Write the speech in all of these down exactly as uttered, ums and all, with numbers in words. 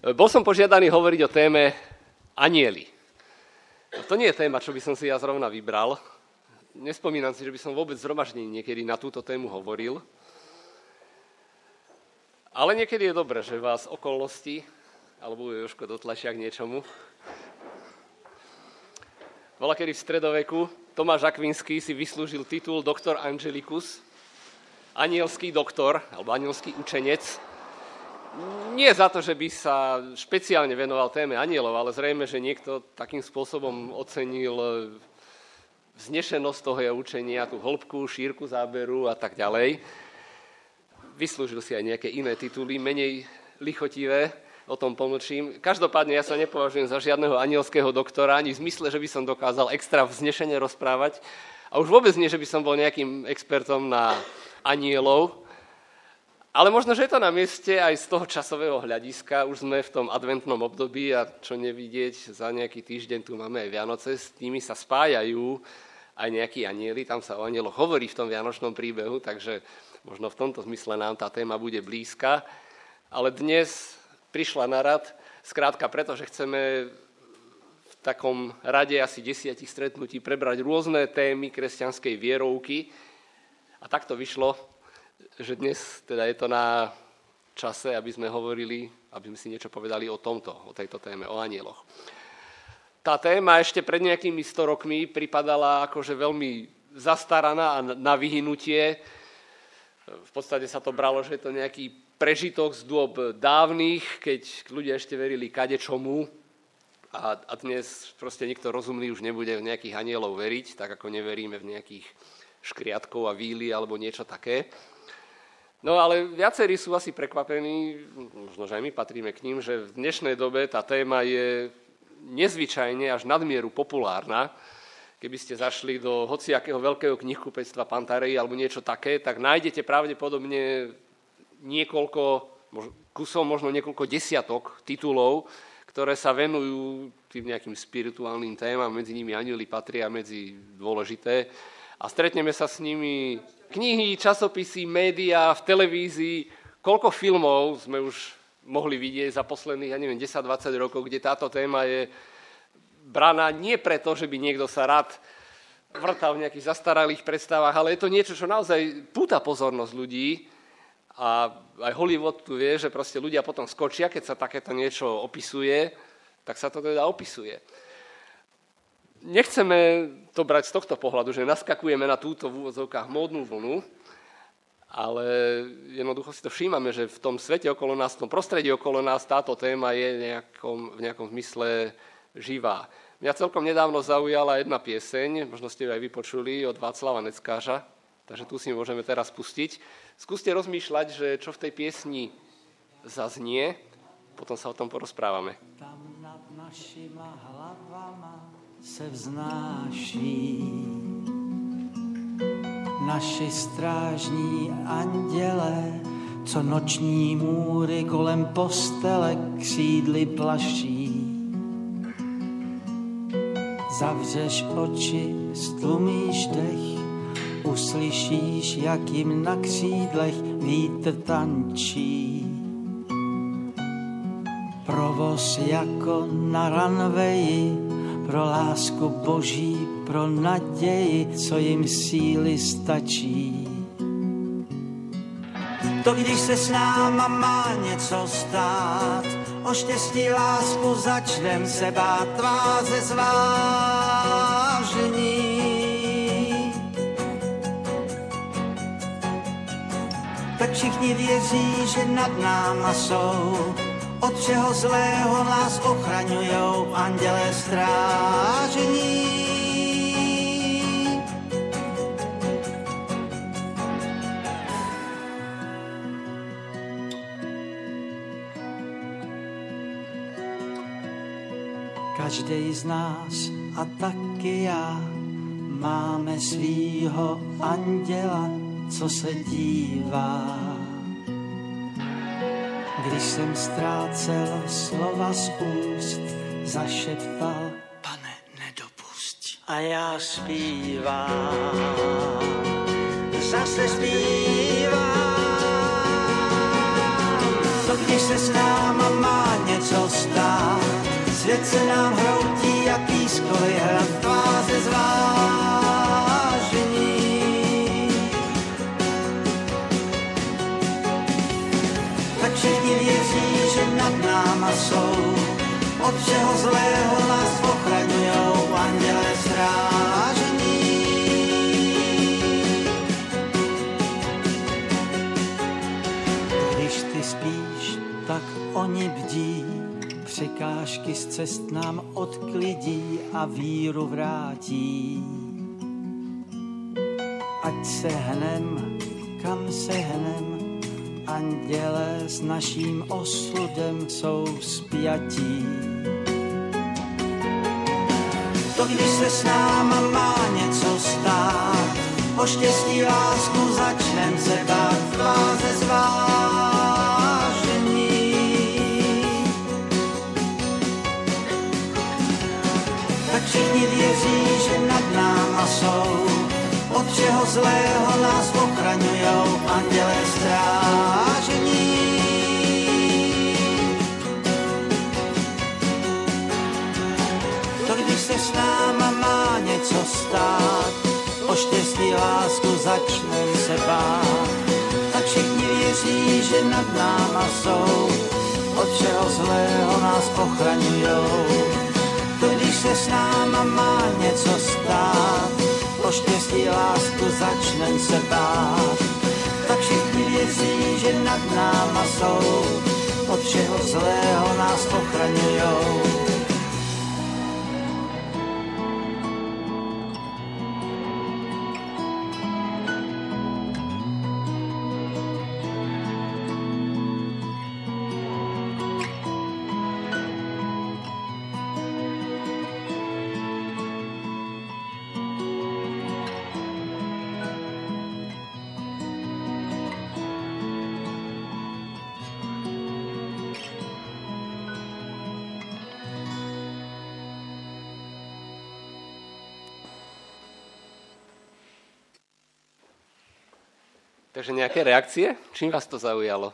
Bol som požiadaný hovoriť o téme anjeli. To nie je téma, čo by som si ja zrovna vybral. Nespomínam si, že by som vôbec zhromaždení niekedy na túto tému hovoril. Ale niekedy je dobré, že vás okolnosti, alebo Jožko dotlačia k niečomu. Volakedy v stredoveku Tomáš Akvinský si vyslúžil titul doktor angelicus, anielský doktor, alebo anielský učenec. Nie za to, že by sa špeciálne venoval téme anielov, ale zrejme, že niekto takým spôsobom ocenil vznešenosť toho jeho učenia, tú hĺbku, šírku záberu a tak ďalej. Vyslúžil si aj nejaké iné tituly, menej lichotivé, o tom pomlčím. Každopádne ja sa nepovažujem za žiadneho anielského doktora, ani v zmysle, že by som dokázal extra vznešene rozprávať. A už vôbec nie, že by som bol nejakým expertom na anielov. Ale možno, že je to na mieste aj z toho časového hľadiska. Už sme v tom adventnom období a čo nevidieť, za nejaký týždeň tu máme aj Vianoce, s nimi sa spájajú aj nejakí anjeli, tam sa o anjeloch hovorí v tom vianočnom príbehu, takže možno v tomto zmysle nám tá téma bude blízka. Ale dnes prišla na rad, skrátka preto, že chceme v takom rade asi desiatich stretnutí prebrať rôzne témy kresťanskej vierovky. A tak to vyšlo, že dnes teda je to na čase, aby sme hovorili, aby sme si niečo povedali o tomto, o tejto téme, o anjeloch. Tá téma ešte pred nejakými sto rokmi pripadala akože veľmi zastaraná a na vyhynutie. V podstate sa to bralo, že je to nejaký prežitok z dôb dávnych, keď ľudia ešte verili kadečomu a, a dnes proste nikto rozumný už nebude v nejakých anielov veriť, tak ako neveríme v nejakých škriatkov a víly alebo niečo také. No ale viacerí sú asi prekvapení, možno, že aj my patríme k ním, že v dnešnej dobe tá téma je nezvyčajne až nadmieru populárna. Keby ste zašli do hociakého veľkého knihkupectva Pantarej alebo niečo také, tak nájdete pravdepodobne niekoľko kusov, možno niekoľko desiatok titulov, ktoré sa venujú tým nejakým spirituálnym témam, medzi nimi anjeli patria medzi dôležité. A stretneme sa s nimi knihy, časopisy, médiá, v televízii. Koľko filmov sme už mohli vidieť za posledných, ja neviem, desať dvadsať rokov, kde táto téma je braná nie preto, že by niekto sa rád vrtal v nejakých zastaralých predstavách, ale je to niečo, čo naozaj púta pozornosť ľudí. A aj Hollywood tu vie, že proste ľudia potom skočia, keď sa takéto niečo opisuje, tak sa to teda opisuje. Nechceme to brať z tohto pohľadu, že naskakujeme na túto v úvodzovkách módnu vlnu, ale jednoducho si to všímame, že v tom svete okolo nás, v tom prostredí okolo nás táto téma je nejakom, v nejakom zmysle živá. Mňa celkom nedávno zaujala jedna pieseň, možno ste ju aj vypočuli, od Václava Neckářa, takže tu si môžeme teraz pustiť. Skúste rozmýšľať, že čo v tej piesni zaznie, potom sa o tom porozprávame. Tam nad našima hlavama se vznáší naši strážní anděle, co noční můry kolem postele křídly plaší. Zavřeš oči, stlumíš dech, uslyšíš, jak jim na křídlech vítr tančí. Provoz jako na ranveji, pro lásku boží, pro naději, co jim síly stačí. To když se s náma má něco stát, o štěstí lásku začnem se bát tváře zvážení. Tak všichni věří, že nad náma jsou, od všeho zlého nás ochraňujou andělé strážení. Každej z nás a taky já máme svýho anděla, co se dívá. Když jsem ztrácel slova z úst, zašeptal: Pane, nedopusť. A já zpívám, zase zpívám. To když se s náma má něco teď se nám hroutí jak pískový hrad tváře zvážení. Tak všichni věří, že nad náma jsou, od všeho zlého nás ochraňujou andělé strážení. Když ty spíš, tak oni bdí, překážky z cest nám odklidí a víru vrátí. Ať se hnem, kam se hnem, andělé s naším osudem jsou spjatí. To když se s náma má něco stát, o štěstí lásku začnem se bát v tváře zvážení. Tak všichni věří, že nad náma jsou, od všeho zlého nás ochraňujou andělé strážení. To když se s náma má něco stát, o štěstí lásku začnem se bát. Tak všichni věří, že nad náma jsou, od všeho zlého nás ochraňujou. To když se s náma má něco stát, o štěstí lásku začnem se bát. Tak všichni věří, že nad náma jsou, od všeho zlého nás ochraňujou. Takže nejaké reakcie? Čím vás to zaujalo?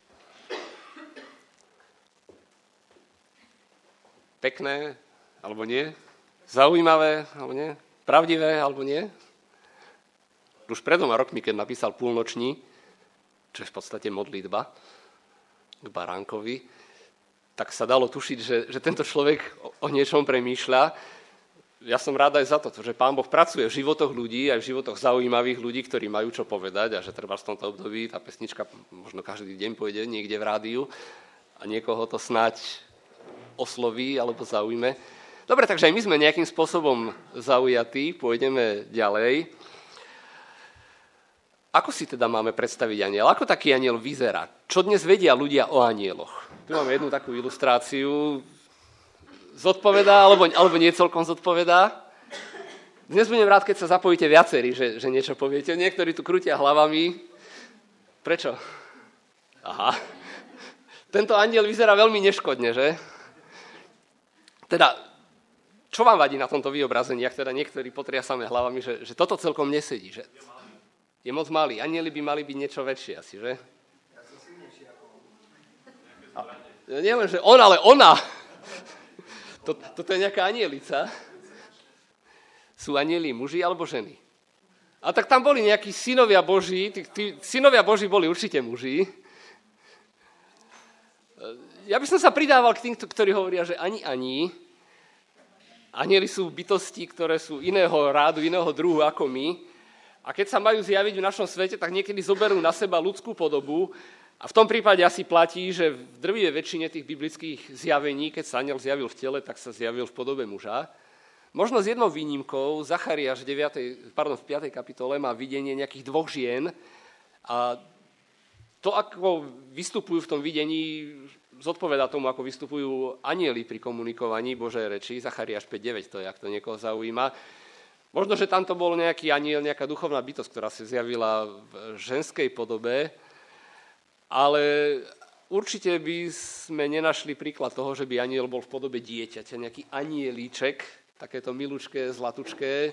Pekné, alebo nie? Zaujímavé, alebo nie? Pravdivé, alebo nie? Už pred dvoma rokmi, keď napísal Púlnoční, čo je v podstate modlitba k baránkovi, tak sa dalo tušiť, že, že tento človek o, o niečom premýšľa. Ja som rád aj za to, že Pán Boh pracuje v životoch ľudí, aj v životoch zaujímavých ľudí, ktorí majú čo povedať a že treba v tomto období tá pesnička možno každý deň pôjde niekde v rádiu a niekoho to snáď osloví alebo zaujme. Dobre, takže aj my sme nejakým spôsobom zaujatí, pôjdeme ďalej. Ako si teda máme predstaviť anjel? Ako taký anjel vyzerá? Čo dnes vedia ľudia o anjeloch? Tu máme jednu takú ilustráciu. Zodpovedá, alebo, alebo nie celkom zodpovedá. Dnes budem rád, keď sa zapojíte viacerí, že, že niečo poviete. Niektorí tu krútia hlavami. Prečo? Aha. Tento anjel vyzerá veľmi neškodne, že? Teda, čo vám vadí na tomto vyobrazení, ak teda niektorí potriasame hlavami, že, že toto celkom nesedí, že? Je moc malý. Anjeli by mali byť niečo väčšie asi, že? Ja nie len, že on, ale ona. Toto je nejaká anielica. Sú anieli muži alebo ženy? A tak tam boli nejakí synovia Boží, tí, tí synovia Boží boli určite muži. Ja by som sa pridával k tým, ktorí hovoria, že ani ani. Anieli sú bytosti, ktoré sú iného rádu, iného druhu ako my. A keď sa majú zjaviť v našom svete, tak niekedy zoberú na seba ľudskú podobu. A v tom prípade asi platí, že v drvivej väčšine tých biblických zjavení, keď sa anjel zjavil v tele, tak sa zjavil v podobe muža. Možno s jednou výnimkou, Zachariáš v, pardon, v piatej kapitole má videnie nejakých dvoch žien a to, ako vystupujú v tom videní, zodpovedá tomu, ako vystupujú anjeli pri komunikovaní Božej reči. Zachariáš päť deväť, to je, ak to niekoho zaujíma. Možno, že tam to bol nejaký anjel, nejaká duchovná bytosť, ktorá sa zjavila v ženskej podobe, ale určite by sme nenašli príklad toho, že by anjel bol v podobe dieťaťa, nejaký anjelíček, takéto milučké, zlatučké,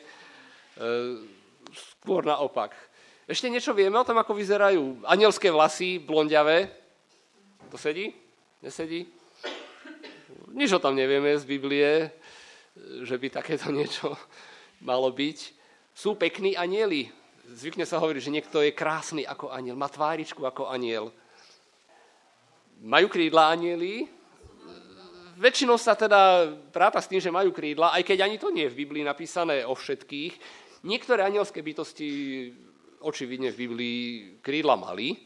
skôr naopak. Ešte niečo vieme o tom, ako vyzerajú anjelské vlasy, blondiavé? To sedí? Nesedí? nič o tom nevieme z Biblie, že by takéto niečo malo byť. Sú pekní anjeli. Zvykne sa hovoriť, že niekto je krásny ako anjel, má tváričku ako anjel. Majú krídla anjeli? Väčšinou sa teda práta s tým, že majú krídla, aj keď ani to nie je v Biblii napísané o všetkých. Niektoré anjelské bytosti očividne v Biblii krídla mali.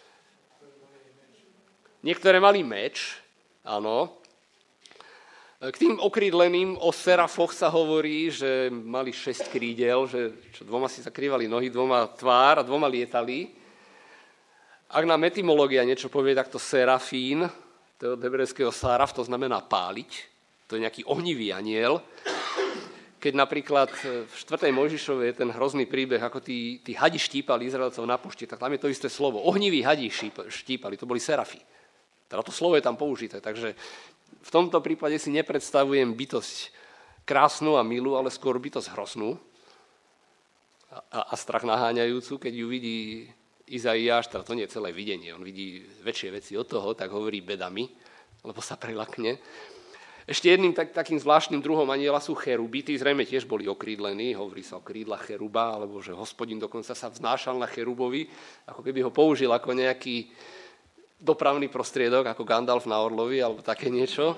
Niektoré mali meč, áno. K tým okrídleným o serafoch sa hovorí, že mali šesť krídel, že čo, dvoma si zakrývali nohy, dvoma tvár a dvoma lietali. Ak nám etymológia niečo povie, tak to serafín, to je od hebrejského saraf, to znamená páliť. To je nejaký ohnivý anjel. Keď napríklad v štvrtej Mojžišovej je ten hrozný príbeh, ako tí, tí hadi štípali Izraelcov na pušti, tak tam je to isté slovo. Ohniví hadi štípali, to boli serafy. Teda to slovo je tam použité, takže v tomto prípade si nepredstavujem bytosť krásnu a milú, ale skôr bytosť hroznú a, a strach naháňajúcu, keď ju vidí Izaiáš, teda to nie je celé videnie, on vidí väčšie veci od toho, tak hovorí bedami, lebo sa prelakne. Ešte jedným tak, takým zvláštnym druhom anjela sú cheruby, tí zrejme tiež boli okrídlení, hovorí sa o krídlach cheruba, alebo že Hospodin dokonca sa vznášal na cherubovi, ako keby ho použil ako nejaký dopravný prostriedok, ako Gandalf na orlovi, alebo také niečo.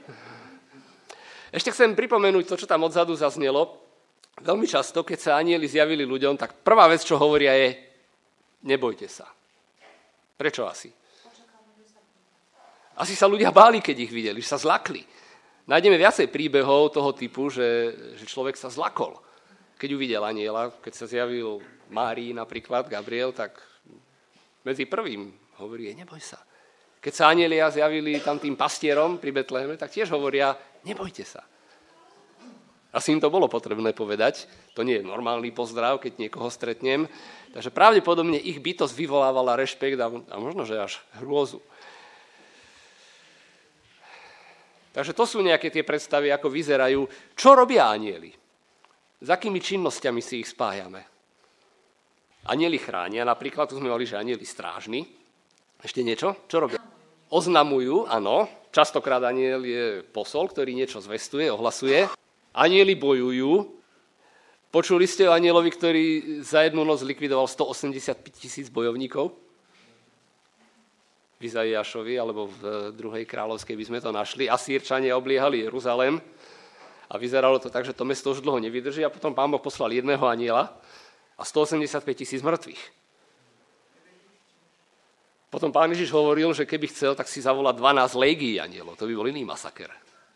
Ešte chcem pripomenúť to, čo tam odzadu zaznelo. Veľmi často, keď sa anjeli zjavili ľuďom, tak prvá vec, čo hovoria je nebojte sa. Prečo asi? Asi sa ľudia báli, keď ich videli, že sa zlakli. Nájdeme viacej príbehov toho typu, že, že človek sa zlakol. Keď uvidel anjela, keď sa zjavil Márii napríklad, Gabriel, tak medzi prvým hovorí, neboj sa. Keď sa anjelia zjavili tam tým pastierom pri Betleheme, tak tiež hovoria, nebojte sa. Asi im to bolo potrebné povedať. To nie je normálny pozdrav, keď niekoho stretnem. Takže pravdepodobne ich bytosť vyvolávala rešpekt a, a možno, že až hrôzu. Takže to sú nejaké tie predstavy, ako vyzerajú. Čo robia anjeli? S akými činnosťami si ich spájame? Anjeli chránia, napríklad tu sme mali, že anjeli strážni. Ešte niečo? Čo robia? Oznamujú, áno. Častokrát anjel je posol, ktorý niečo zvestuje, ohlasuje. Anjeli bojujú. Počuli ste o anjelovi, ktorý za jednu noc likvidoval stoosemdesiatpäť tisíc bojovníkov? V Izaiášovi, alebo v druhej kráľovskej by sme to našli. Asýrčania obliehali Jeruzalém a vyzeralo to tak, že to mesto už dlho nevydrží a potom Pán Boh poslal jedného anjela a stoosemdesiatpäť tisíc mŕtvych. Potom Pán Ježiš hovoril, že keby chcel, tak si zavolá dvanásť légií anjelov. To by bol iný masaker.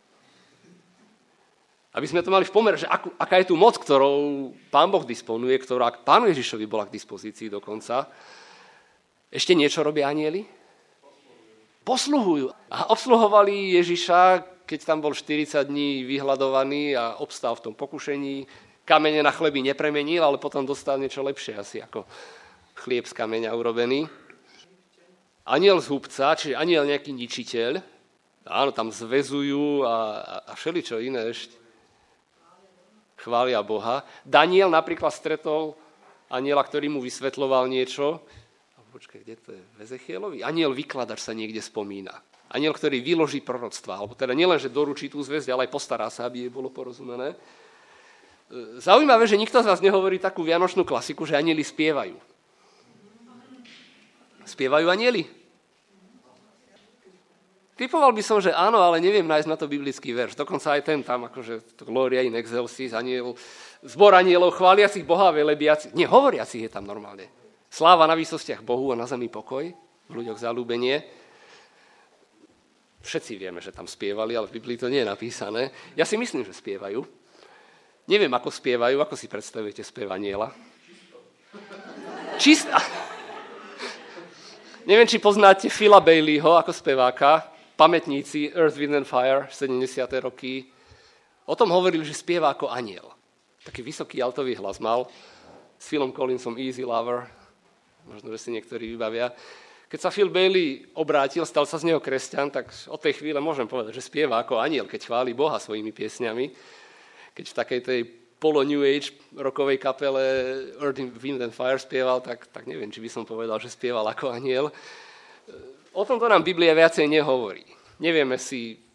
Aby sme to mali v pomere, že akú, aká je tu moc, ktorou Pán Boh disponuje, ktorá Pánu Ježišovi bola k dispozícii dokonca. Ešte niečo robia anjeli? Posluhujú. A obsluhovali Ježiša, keď tam bol štyridsať dní vyhľadovaný a obstál v tom pokušení. Kamene na chleby nepremenil, ale potom dostal niečo lepšie, asi ako chlieb z kameňa urobený. Anjel z hubca, čiže anjel nejaký ničiteľ. Áno, tam zväzujú a, a, a všeličo iné ešte. Chvália Boha. Daniel napríklad stretol anjela, ktorý mu vysvetľoval niečo. Počkaj, kde to je? V Ezechielovi? Anjel vykladač sa niekde spomína. Anjel, ktorý vyloží proroctva. Alebo teda nielen, že doručí tú zväzť, ale aj postará sa, aby jej bolo porozumené. Zaujímavé, že nikto z vás nehovorí takú vianočnú klasiku, že anjeli spievajú. Spievajú anjeli? Typoval by som, že áno, ale neviem nájsť na to biblický verš. Dokonca aj ten tam, akože to Gloria in excelsis, aniel, zbor anielov, chváliacich Boha a velebiacich. Nie, hovoriacich je tam normálne. Sláva na výsostiach Bohu a na zemi pokoj, v ľuďoch zaľúbenie. Všetci vieme, že tam spievali, ale v Biblii to nie je napísané. Ja si myslím, že spievajú. Neviem, ako spievajú, ako si predstavujete spev aniela. Čistá. Neviem, či poznáte Phila Baileyho ako speváka. Pamätníci Earth, Wind and Fire, sedemdesiate roky. O tom hovorili, že spieva ako anjel. Taký vysoký altový hlas mal. S Philom Collinsom Easy Lover. Možno, že si niektorí vybavia. Keď sa Phil Bailey obrátil, stal sa z neho kresťan, tak od tej chvíle môžem povedať, že spieva ako anjel, keď chváli Boha svojimi piesňami. Keď v takej tej polo-New Age rokovej kapele Earth, Wind and Fire spieval, tak, tak neviem, či by som povedal, že spieval ako anjel. O tomto nám Biblia viacej nehovorí. Nevieme si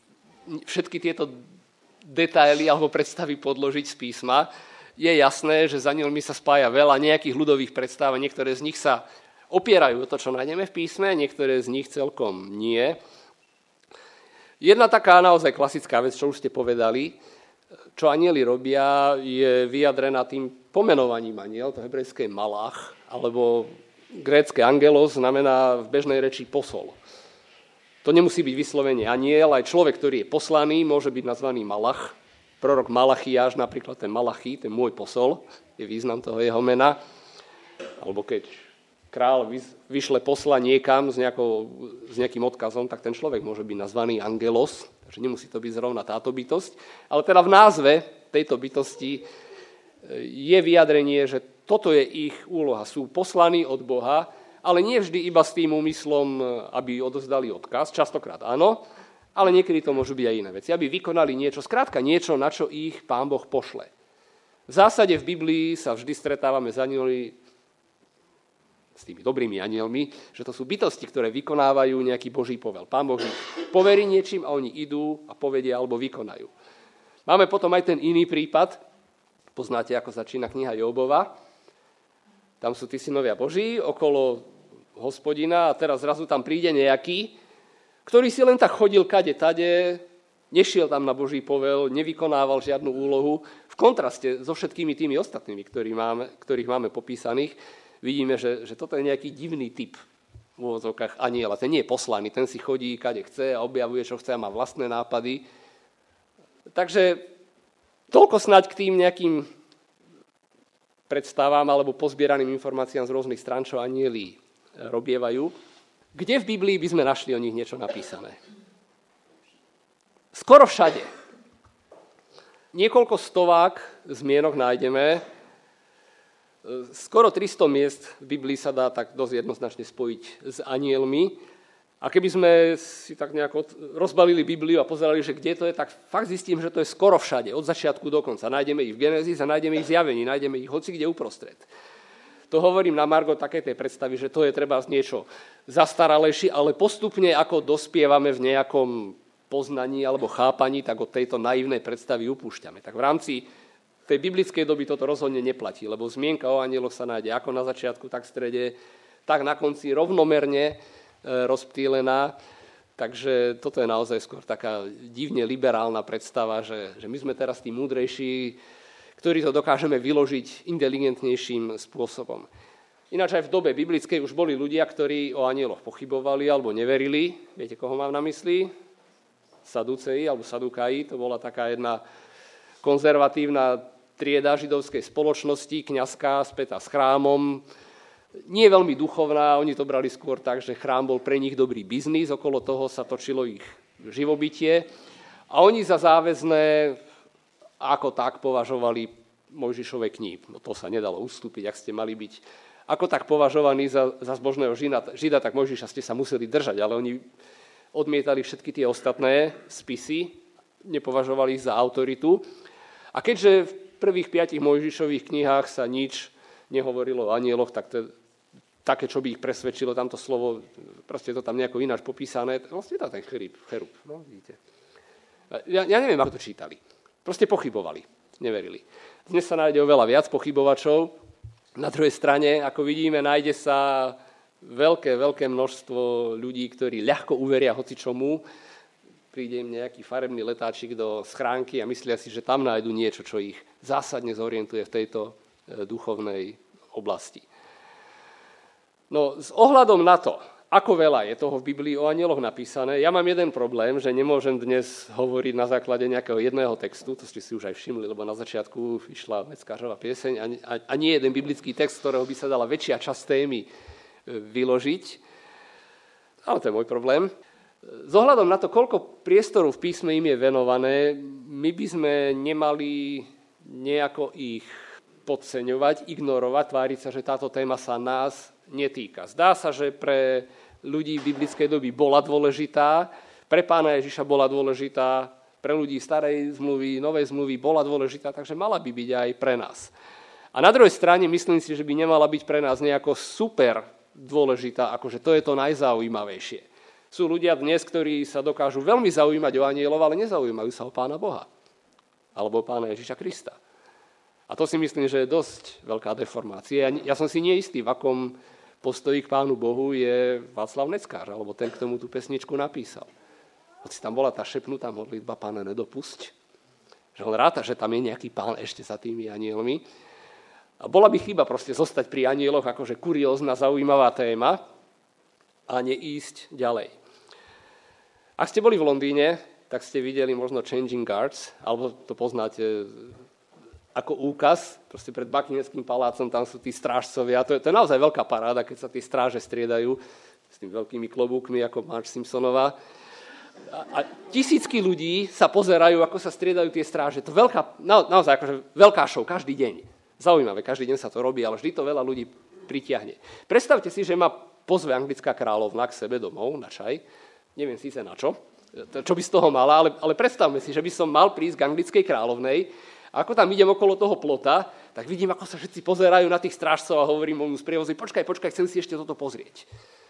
všetky tieto detaily alebo predstavy podložiť z písma. Je jasné, že s anjelmi sa spája veľa nejakých ľudových predstav, niektoré z nich sa opierajú o to, čo nájdeme v písme, niektoré z nich celkom nie. Jedna taká naozaj klasická vec, čo už ste povedali, čo anjeli robia, je vyjadrená tým pomenovaním anjel, to hebrejské malach, alebo grécke angelos znamená v bežnej reči posol. To nemusí byť vyslovene anjel, aj človek, ktorý je poslaný, môže byť nazvaný malach. Prorok Malachiáš, napríklad ten Malachí, ten môj posol, je význam toho jeho mena. Alebo keď král vyšle posla niekam s, nejakou, s nejakým odkazom, tak ten človek môže byť nazvaný angelos, takže nemusí to byť zrovna táto bytosť. Ale teda v názve tejto bytosti je vyjadrenie, že toto je ich úloha. Sú poslaní od Boha, ale nie vždy iba s tým úmyslom, aby odovzdali odkaz, častokrát áno, ale niekedy to môžu byť aj iné veci, aby vykonali niečo, skrátka niečo, na čo ich Pán Boh pošle. V zásade v Biblii sa vždy stretávame s anjelmi, s tými dobrými anjelmi, že to sú bytosti, ktoré vykonávajú nejaký Boží povel. Pán Boh ich poverí niečím a oni idú a povedia alebo vykonajú. Máme potom aj ten iný prípad, poznáte, ako začína kniha Jobova. Tam sú tí synovia Boží okolo Hospodina a teraz zrazu tam príde nejaký, ktorý si len tak chodil kade tade, nešiel tam na Boží povel, nevykonával žiadnu úlohu. V kontraste so všetkými tými ostatnými, ktorých máme, ktorých máme popísaných, vidíme, že, že toto je nejaký divný typ v úvodzovkách anjela. Ten nie je poslaný, ten si chodí kade chce a objavuje, čo chce a má vlastné nápady. Takže toľko snáď k tým nejakým predstavám alebo pozbieraným informáciám z rôznych strán, čo anjeli robievajú. Kde v Biblii by sme našli o nich niečo napísané? Skoro všade. Niekoľko stovák zmienok nájdeme. Skoro tristo miest v Biblii sa dá tak dosť jednoznačne spojiť s anjelmi. A keby sme si tak nejako rozbalili Bibliu a pozerali, že kde to je, tak fakt zistím, že to je skoro všade, od začiatku do konca. Nájdeme ich v Genézis a nájdeme ich v Zjavení, nájdeme ich hoci kde uprostred. To hovorím na margo takej tej predstavy, že to je treba niečo zastaralejšie, ale postupne ako dospievame v nejakom poznaní alebo chápaní, tak od tejto naivnej predstavy upúšťame. Tak v rámci tej biblickej doby toto rozhodne neplatí, lebo zmienka o anjeloch sa nájde ako na začiatku, tak v strede, tak na konci rovnomerne rozptýlená. Takže toto je naozaj skôr taká divne liberálna predstava, že, že my sme teraz tí múdrejší, ktorí to dokážeme vyložiť inteligentnejším spôsobom. Ináč aj v dobe biblickej už boli ľudia, ktorí o anjeloch pochybovali alebo neverili. Viete, koho mám na mysli? Saduceji alebo Sadukaji. To bola taká jedna konzervatívna trieda židovskej spoločnosti, kňazská, spätá s chrámom. Nie veľmi duchovná, oni to brali skôr tak, že chrám bol pre nich dobrý biznis, okolo toho sa točilo ich živobytie a oni za záväzné ako tak považovali Mojžišove knihy. No to sa nedalo ustúpiť, ak ste mali byť ako tak považovaní za, za zbožného žida, žida, tak Mojžiša ste sa museli držať, ale oni odmietali všetky tie ostatné spisy, nepovažovali ich za autoritu. A keďže v prvých piatich Mojžišových knihách sa nič nehovorilo o anjeloch, tak to, také, čo by ich presvedčilo, tamto slovo, proste je to tam nejako ináč popísané, vlastne je to ten cherub, cherub, no vidíte. Ja, ja neviem, ako to čítali. Proste pochybovali, neverili. Dnes sa nájde oveľa viac pochybovačov. Na druhej strane, ako vidíme, nájde sa veľké, veľké množstvo ľudí, ktorí ľahko uveria hocičomu. Príde im nejaký farebný letáčik do schránky a myslia si, že tam nájdu niečo, čo ich zásadne zorientuje v tejto duchovnej oblasti. No, s ohľadom na to, ako veľa je toho v Biblii o anjeloch napísané, ja mám jeden problém, že nemôžem dnes hovoriť na základe nejakého jedného textu, to ste si už aj všimli, lebo na začiatku išla Meckářova pieseň a, a, a nie jeden biblický text, z ktorého by sa dala väčšia časť témy vyložiť. Ale to je môj problém. S ohľadom na to, koľko priestoru v písme im je venované, my by sme nemali nejako ich podceňovať, ignorovať, tváriť sa, že táto téma sa nás netýka. Zdá sa, že pre ľudí biblickej doby bola dôležitá, pre Pána Ježiša bola dôležitá, pre ľudí starej zmluvy, novej zmluvy bola dôležitá, takže mala by byť aj pre nás. A na druhej strane myslím si, že by nemala byť pre nás nejako super dôležitá, akože to je to najzaujímavejšie. Sú ľudia dnes, ktorí sa dokážu veľmi zaujímať o anjelov, ale nezaujímajú sa o Pána Boha. Alebo o Pána Ježiša Krista. A to si myslím, že je dosť veľká deformácia. Ja som si neistý, v akom postoji k Pánu Bohu je Václav Neckář, alebo ten, k tomu tú pesničku napísal. Hoci tam bola tá šepnutá modlitba Páne, nedopusť. Že on ráta, že tam je nejaký Pán ešte za tými anielmi. A bola by chyba proste zostať pri anieloch, akože kuriózna, zaujímavá téma a neísť ďalej. Ak ste boli v Londýne, tak ste videli možno Changing Guards, alebo to poznáte ako úkaz, proste pred Buckinghamským palácom, tam sú tí strážcovia. To je, to je naozaj veľká paráda, keď sa tí stráže striedajú s tými veľkými klobúkmi, ako Marge Simpsonová. A, a tisícky ľudí sa pozerajú, ako sa striedajú tie stráže. To veľká, na, naozaj akože veľká show, každý deň. Zaujímavé, každý deň sa to robí, ale vždy to veľa ľudí pritiahne. Predstavte si, že ma pozve anglická kráľovna k sebe domov na čaj. Neviem síce na čo, čo by z toho mala, ale, ale predstavme si, že by som mal prísť k anglickej kráľovnej a ako tam idem okolo toho plota, tak vidím, ako sa všetci pozerajú na tých strážcov a hovorím mu z prievozu, počkaj, počkaj, chcem si ešte toto pozrieť.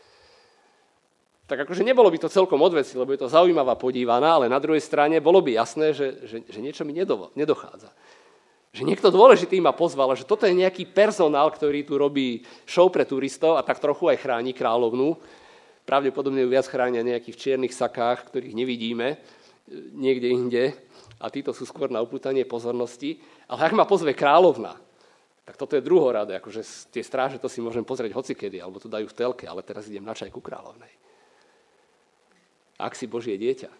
Tak akože nebolo by to celkom odveci, lebo je to zaujímavá podívaná, ale na druhej strane bolo by jasné, že, že, že niečo mi nedo, nedochádza. Že niekto dôležitý ma pozval, že toto je nejaký personál, ktorý tu robí show pre turistov a tak trochu aj chráni kráľovnú. Pravdepodobne ju viac chránia nejakých čiernych sakách, ktorých nevidíme niekde inde. A títo sú skôr na upútanie pozornosti. Ale ak ma pozve kráľovna, tak toto je druhoradé. Akože tie stráže to si môžem pozrieť hocikedy, alebo to dajú v telke, ale teraz idem na čaj ku kráľovnej. Ak si Božie dieťa,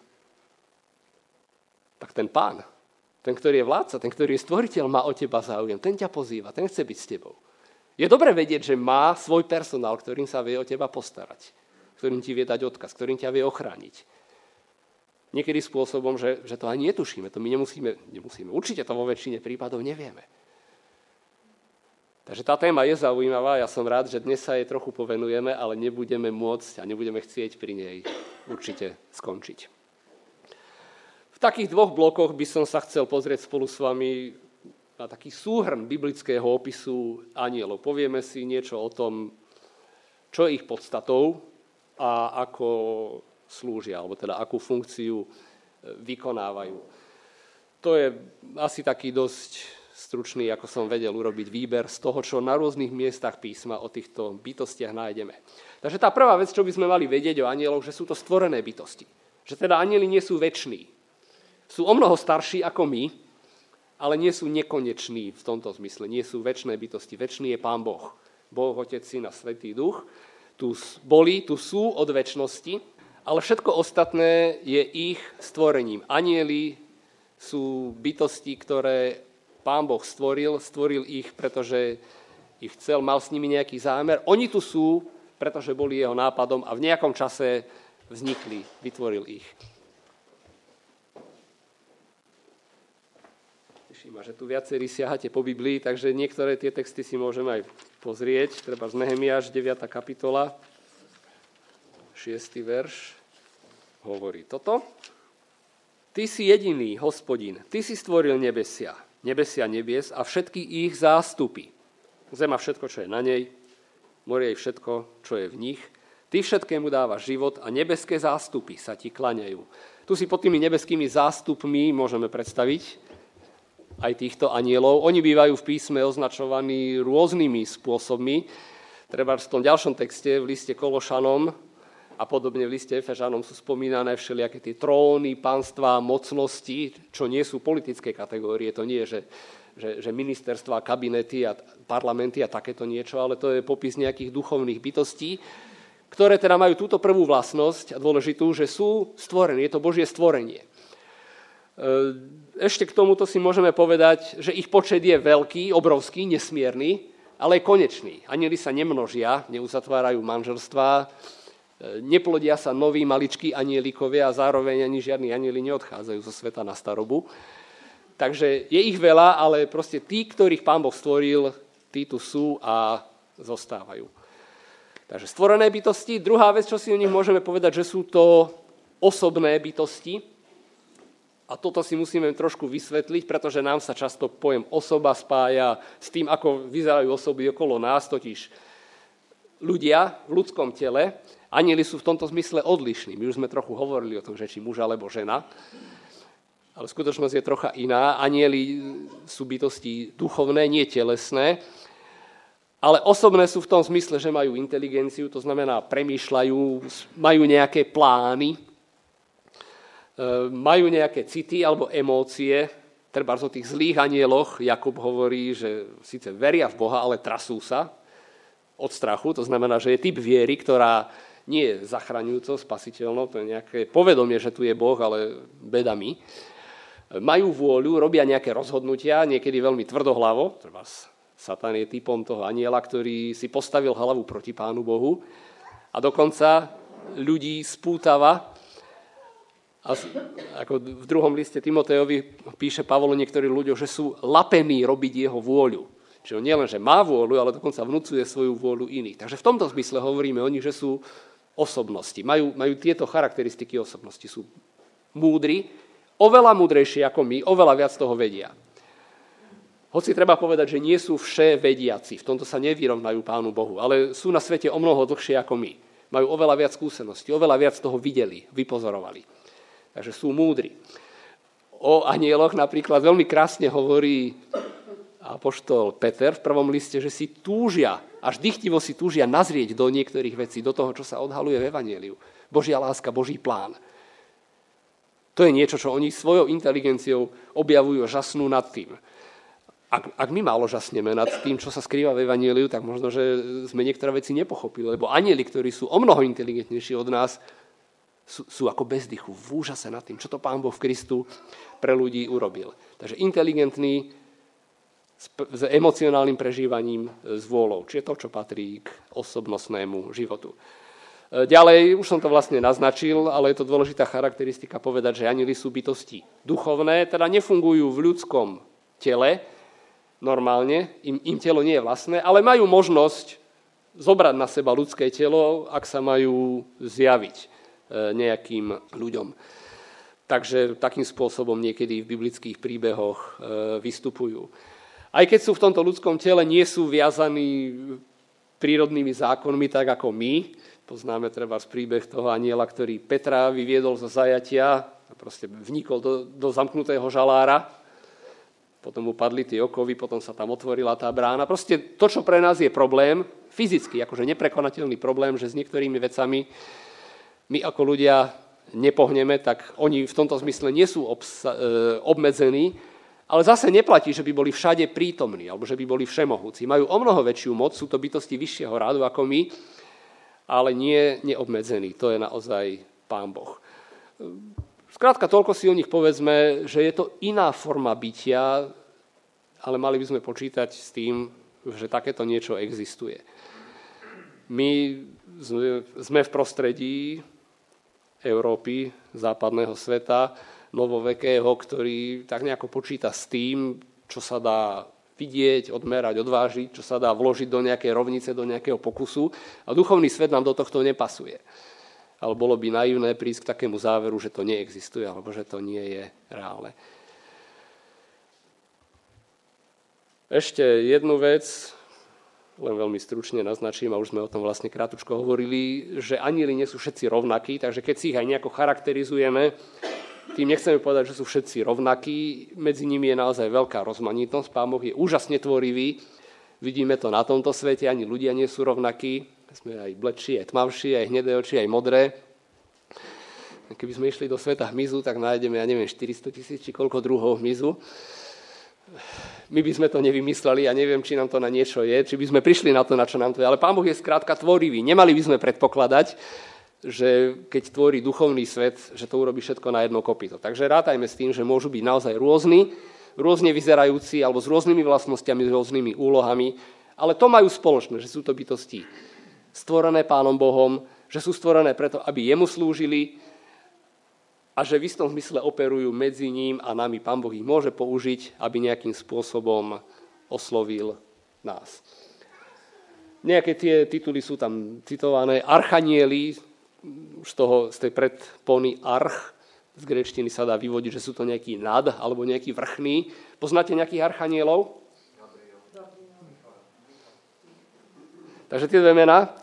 tak ten Pán, ten, ktorý je vládca, ten, ktorý je stvoriteľ, má o teba záujem. Ten ťa pozýva, ten chce byť s tebou. Je dobre vedieť, že má svoj personál, ktorým sa vie o teba postarať, ktorým ti vie dať odkaz, ktorým ťa vie ochrániť. Niekedy spôsobom, že, že to ani netušíme, to my nemusíme, nemusíme. Určite to vo väčšine prípadov nevieme. Takže tá téma je zaujímavá, ja som rád, že dnes sa jej trochu povenujeme, ale nebudeme môcť a nebudeme chcieť pri nej určite skončiť. V takých dvoch blokoch by som sa chcel pozrieť spolu s vami na taký súhrn biblického opisu anielov. Povieme si niečo o tom, čo je ich podstatou a ako slúžia, alebo teda akú funkciu vykonávajú. To je asi taký dosť stručný, ako som vedel urobiť výber z toho, čo na rôznych miestach písma o týchto bytostiach nájdeme. Takže tá prvá vec, čo by sme mali vedieť o anieloch, že sú to stvorené bytosti. Že teda anieli nie sú veční. Sú o mnoho starší ako my, ale nie sú nekoneční v tomto zmysle. Nie sú večné bytosti. Večný je Pán Boh. Boh, Otec, Syn a Svätý Duch. Tu boli, tu sú od večnosti, ale všetko ostatné je ich stvorením. Anieli sú bytosti, ktoré Pán Boh stvoril. Stvoril ich, pretože ich chcel, mal s nimi nejaký zámer. Oni tu sú, pretože boli jeho nápadom a v nejakom čase vznikli, vytvoril ich. Teším ma, že tu viacerí siahate po Biblii, takže niektoré tie texty si môžeme aj pozrieť. Treba z Nehemiáš, deviata kapitola, šiesty verš, hovorí toto. Ty si jediný, Hospodin, ty si stvoril nebesia, nebesia nebies a všetky ich zástupy. Zem a všetko, čo je na nej, morie je všetko, čo je v nich. Ty všetkému dávaš život a nebeské zástupy sa ti klaňajú. Tu si pod tými nebeskými zástupmi môžeme predstaviť aj týchto anielov. Oni bývajú v písme označovaní rôznymi spôsobmi. Treba v tom ďalšom texte, v liste Kološanom a podobne v liste Efežanom sú spomínané všelijaké tie tróny, panstvá, mocnosti, čo nie sú politické kategórie. To nie je, že, že, že ministerstvá, kabinety a parlamenty a takéto niečo, ale to je popis nejakých duchovných bytostí, ktoré teda majú túto prvú vlastnosť a dôležitú, že sú stvorené. Je to Božie stvorenie. Ešte k tomuto si môžeme povedať, že ich počet je veľký, obrovský, nesmierny, ale je konečný. Anjeli sa nemnožia, neuzatvárajú manželstvá, neplodia sa noví maličkí anielikovia a zároveň ani žiadni anjeli neodchádzajú zo sveta na starobu. Takže je ich veľa, ale proste tí, ktorých Pán Boh stvoril, tí tu sú a zostávajú. Takže stvorené bytosti. Druhá vec, čo si o nich môžeme povedať, že sú to osobné bytosti. A toto si musíme trošku vysvetliť, pretože nám sa často pojem osoba spája s tým, ako vyzerajú osoby okolo nás, totiž ľudia v ľudskom tele. Anjeli sú v tomto zmysle odlišní. My už sme trochu hovorili o tom, že či muž alebo žena, ale skutočnosť je trocha iná. Anjeli sú bytosti duchovné, nie telesné, ale osobné sú v tom zmysle, že majú inteligenciu, to znamená premýšľajú, majú nejaké plány, majú nejaké city alebo emócie. Treba o tých zlých anjeloch Jakub hovorí, že síce veria v Boha, ale trasú sa od strachu. To znamená, že je typ viery, ktorá nie je zachraňujúco, spasiteľnou, to je nejaké povedomie, že tu je Boh, ale bedami. Majú vôľu, robia nejaké rozhodnutia, niekedy veľmi tvrdohlavo. Treba Satan je typom toho anjela, ktorý si postavil hlavu proti Pánu Bohu a dokonca ľudí spútava. A ako v druhom liste Timotejovi píše Pavol niektorí ľudia, že sú lapení robiť jeho vôľu. Čiže nie len, že má vôľu, ale dokonca vnúcuje svoju vôľu iných. Takže v tomto zmysle hovoríme o nich, že sú osobnosti. Majú, majú tieto charakteristiky osobnosti. Sú múdri, oveľa múdrejší ako my, oveľa viac toho vedia. Hoci treba povedať, že nie sú vševediaci, v tomto sa nevyrovnajú Pánu Bohu, ale sú na svete o mnoho dlhšie ako my. Majú oveľa viac skúseností, oveľa viac toho videli, vypozorovali. Takže sú múdri. O anjeloch napríklad veľmi krásne hovorí apoštol Peter v prvom liste, že si túžia, až dychtivo si túžia nazrieť do niektorých vecí, do toho, čo sa odhaluje v evanjeliu. Božia láska, Boží plán. To je niečo, čo oni svojou inteligenciou objavujú, žasnú nad tým. Ak, ak my málo žasneme nad tým, čo sa skrýva v evanjeliu, tak možno, že sme niektoré veci nepochopili, lebo anjeli, ktorí sú o mnoho inteligentnejší od nás, sú, sú ako bez dychu, v úžase nad tým, čo to Pán Boh v Kristu pre ľudí urobil. Takže inteligentný, s, s emocionálnym prežívaním, s vôľou, čiže to, čo patrí k osobnostnému životu. Ďalej, už som to vlastne naznačil, ale je to dôležitá charakteristika povedať, že anjeli sú bytosti duchovné, teda nefungujú v ľudskom tele, normálne, im, im telo nie je vlastné, ale majú možnosť zobrať na seba ľudské telo, ak sa majú zjaviť e, nejakým ľuďom. Takže takým spôsobom niekedy v biblických príbehoch e, vystupujú. Aj keď sú v tomto ľudskom tele, nie sú viazaní prírodnými zákonmi, tak ako my. Poznáme treba z príbeh toho anjela, ktorý Petra vyviedol zo zajatia a proste vnikol do, do zamknutého žalára. Potom mu padli tie okovy, potom sa tam otvorila tá brána. Proste to, čo pre nás je problém, fyzicky, akože neprekonateľný problém, že s niektorými vecami my ako ľudia nepohneme, tak oni v tomto zmysle nie sú obsa- e, obmedzení, ale zase neplatí, že by boli všade prítomní, alebo že by boli všemohúci. Majú o mnoho väčšiu moc, sú to bytosti vyššieho rádu ako my, ale nie neobmedzení. To je naozaj Pán Boh. Skrátka, toľko si o nich povedzme, že je to iná forma bytia, ale mali by sme počítať s tým, že takéto niečo existuje. My sme v prostredí Európy, západného sveta, novovekého, ktorý tak nejako počíta s tým, čo sa dá vidieť, odmerať, odvážiť, čo sa dá vložiť do nejakej rovnice, do nejakého pokusu. A duchovný svet nám do tohto nepasuje. Ale bolo by naivné prísť k takému záveru, že to neexistuje, alebo že to nie je reálne. Ešte jednu vec, len veľmi stručne naznačím, a už sme o tom vlastne krátko hovorili, že anjeli nie sú všetci rovnakí, takže keď si ich aj nejako charakterizujeme, tým nechceme povedať, že sú všetci rovnakí, medzi nimi je naozaj veľká rozmanitosť, Pán Boh je úžasne tvorivý, vidíme to na tomto svete, ani ľudia nie sú rovnakí, sme aj bledší, aj tmavší, aj hnedé oči, aj modré. Keby sme išli do sveta hmyzu, tak nájdeme, ja neviem, štyristo tisíc, či koľko druhov hmyzu. My by sme to nevymysleli a neviem, či nám to na niečo je, či by sme prišli na to, na čo nám to je. Ale Pán Boh je skrátka tvorivý. Nemali by sme predpokladať, že keď tvorí duchovný svet, že to urobí všetko na jedno kopyto. Takže rátajme s tým, že môžu byť naozaj rôzni, rôzne vyzerajúci, alebo s rôznymi vlastnosťami, s rôznymi úlohami, ale to majú spoločné, že sú to bytosti stvorené Pánom Bohom, že sú stvorené preto, aby jemu slúžili a že v istom zmysle operujú medzi ním a nami. Pán Boh ich môže použiť, aby nejakým spôsobom oslovil nás. Nejaké tie tituly sú tam citované. Archanieli, z, toho, z tej predpony arch, z gréčtiny sa dá vyvodiť, že sú to nejaký nad alebo nejaký vrchný. Poznáte nejakých archanielov? Takže tie dve mená.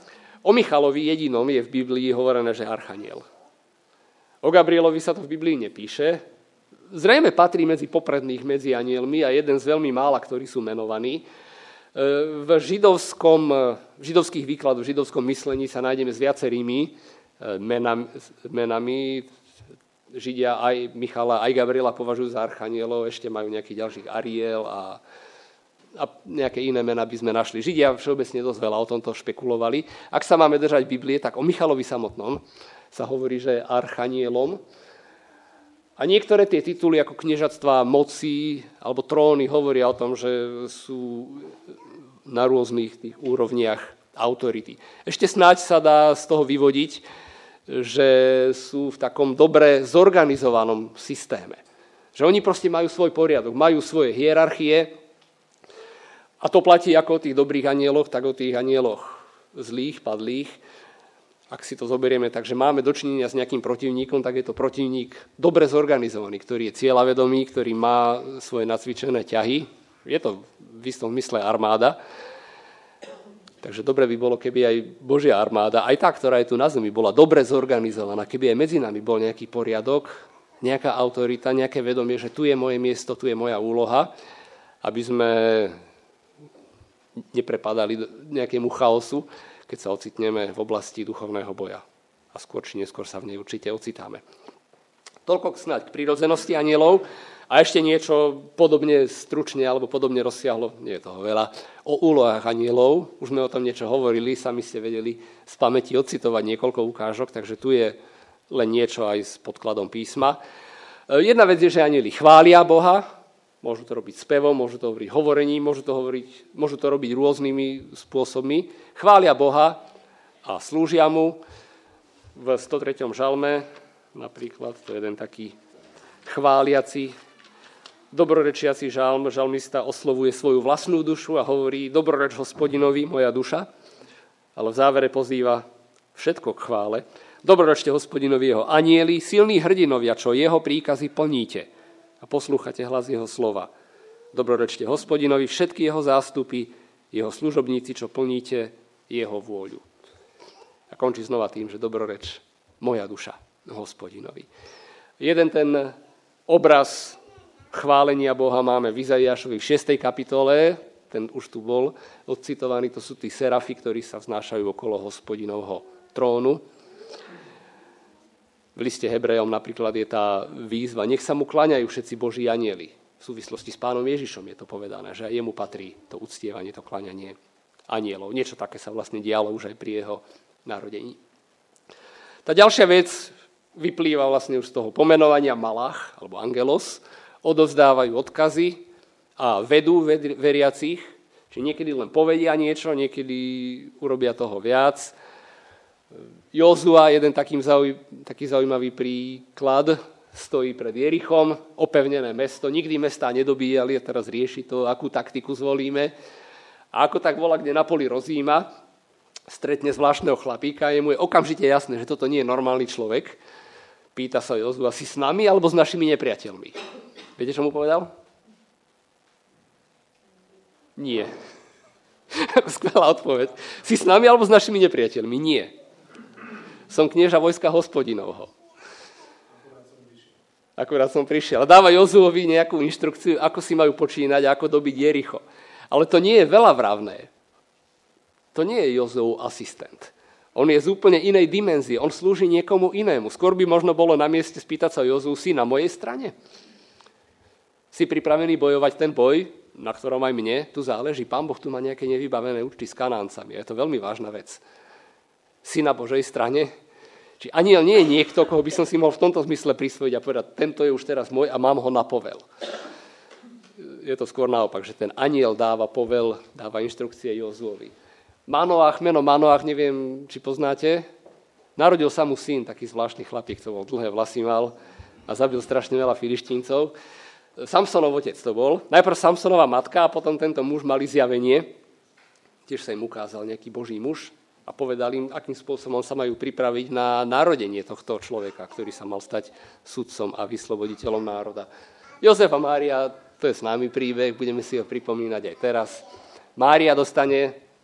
O Michalovi jedinom je v Biblii hovorené, že archaniel. O Gabrielovi sa to v Biblii nepíše. Zrejme patrí medzi popredných medzi anielmi a jeden z veľmi mála, ktorí sú menovaní. V, židovskom, v židovských výkladoch, v židovskom myslení sa nájdeme s viacerými menami, menami. Židia aj Michala, aj Gabriela považujú za archanielov, ešte majú nejakých ďalších Ariel a, a nejaké iné mená by sme našli. Židia všeobecne dosť veľa o tomto špekulovali. Ak sa máme držať Biblie, tak o Michalovi samotnom sa hovorí, že je archanielom. A niektoré tie tituly ako kniežatstva moci alebo tróny hovoria o tom, že sú na rôznych tých úrovniach autority. Ešte snáď sa dá z toho vyvodiť, že sú v takom dobre zorganizovanom systéme. Že oni proste majú svoj poriadok, majú svoje hierarchie a to platí ako o tých dobrých anieloch, tak o tých anieloch zlých, padlých. Ak si to zoberieme, takže máme dočinenia s nejakým protivníkom, tak je to protivník dobre zorganizovaný, ktorý je cieľavedomý, ktorý má svoje nacvičené ťahy. Je to v istom mysle armáda. Takže dobre by bolo, keby aj Božia armáda, aj tá, ktorá je tu na zemi, bola dobre zorganizovaná, keby aj medzi nami bol nejaký poriadok, nejaká autorita, nejaké vedomie, že tu je moje miesto, tu je moja úloha, aby sme neprepadali nejakému chaosu, keď sa ocitneme v oblasti duchovného boja. A skôr či neskôr sa v nej určite ocitáme. Toľko snáď k prírodzenosti anielov. A ešte niečo podobne stručne alebo podobne rozsiahlo, nie je toho veľa, o úlohách anielov. Už sme o tom niečo hovorili, sami ste vedeli z pamäti odcitovať niekoľko ukážok, takže tu je len niečo aj s podkladom písma. Jedna vec je, že anieli chvália Boha, môžu to robiť spevom, môžu to hovoriť hovorením, môžu to, hovoriť, môžu to robiť rôznymi spôsobmi. Chvália Boha a slúžia mu. V stotreťom žalme napríklad, to je jeden taký chváliaci, dobrorečiaci žalm, žalmista oslovuje svoju vlastnú dušu a hovorí: dobroreč Hospodinovi, moja duša, ale v závere pozýva všetko k chvále. Dobrorečte Hospodinovi jeho anjeli, silní hrdinovia, čo jeho príkazy plníte a poslúchate hlas jeho slova. Dobrorečte Hospodinovi všetky jeho zástupy, jeho služobníci, čo plníte jeho vôľu. A končí znova tým, že dobroreč moja duša Hospodinovi. Jeden ten obraz chválenia Boha máme v Izaiášovi v šiestej kapitole, ten už tu bol odcitovaný, to sú tí serafi, ktorí sa vznášajú okolo Hospodinovho trónu. V liste Hebrejom napríklad je tá výzva: nech sa mu kláňajú všetci Boží anjeli. V súvislosti s pánom Ježišom je to povedané, že jemu patrí to uctievanie, to kláňanie anjelov. Niečo také sa vlastne dialo už aj pri jeho narodení. Tá ďalšia vec vyplýva vlastne už z toho pomenovania malach, alebo angelos. Odovzdávajú odkazy a vedú veriacich, či niekedy len povedia niečo, niekedy urobia toho viac. Jozua, jeden takým zauj, taký zaujímavý príklad, stojí pred Jerichom, opevnené mesto, nikdy mestá nedobíjali a teraz rieši to, akú taktiku zvolíme. A ako tak volá, kde na poli rozíma, stretne zvláštneho chlapíka, jemu je okamžite jasné, že toto nie je normálny človek. Pýta sa Jozua: si s nami alebo s našimi nepriateľmi? Viete, čo mu povedal? Nie. Skvelá odpoveď. Si s nami alebo s našimi nepriateľmi? Nie. Som knieža vojska Hospodinovho. Akurát som prišiel. Dáva Jozuovi nejakú inštrukciu, ako si majú počínať a ako dobiť Jericho. Ale to nie je veľavravné. To nie je Jozuov asistent. On je z úplne inej dimenzii. On slúži niekomu inému. Skôr by možno bolo na mieste spýtať sa Jozuu: si na mojej strane? Si pripravený bojovať ten boj, na ktorom aj mne tu záleží? Pán Boh tu má nejaké nevybavené účty s Kanáncami. Je to veľmi vážna vec. Si na Božej strane? Či anjel nie je niekto, koho by som si mohol v tomto zmysle prisvojiť a povedať: tento je už teraz môj a mám ho na povel. Je to skôr naopak, že ten anjel dáva povel, dáva inštrukcie Jozuovi. Manoach, meno Manoach, neviem, či poznáte. Narodil sa mu syn, taký zvláštny chlapík, to bol, dlhé vlasy mal a zabil strašne veľa Filištíncov. Samsonov otec to bol. Najprv Samsonová matka a potom tento muž mali zjavenie. Tiež sa im ukázal nejaký Boží muž a povedal im, akým spôsobom sa majú pripraviť na narodenie tohto človeka, ktorý sa mal stať sudcom a vysloboditeľom národa. Jozef a Mária, to je známy príbeh, budeme si ho pripomínať aj teraz. Mária dostane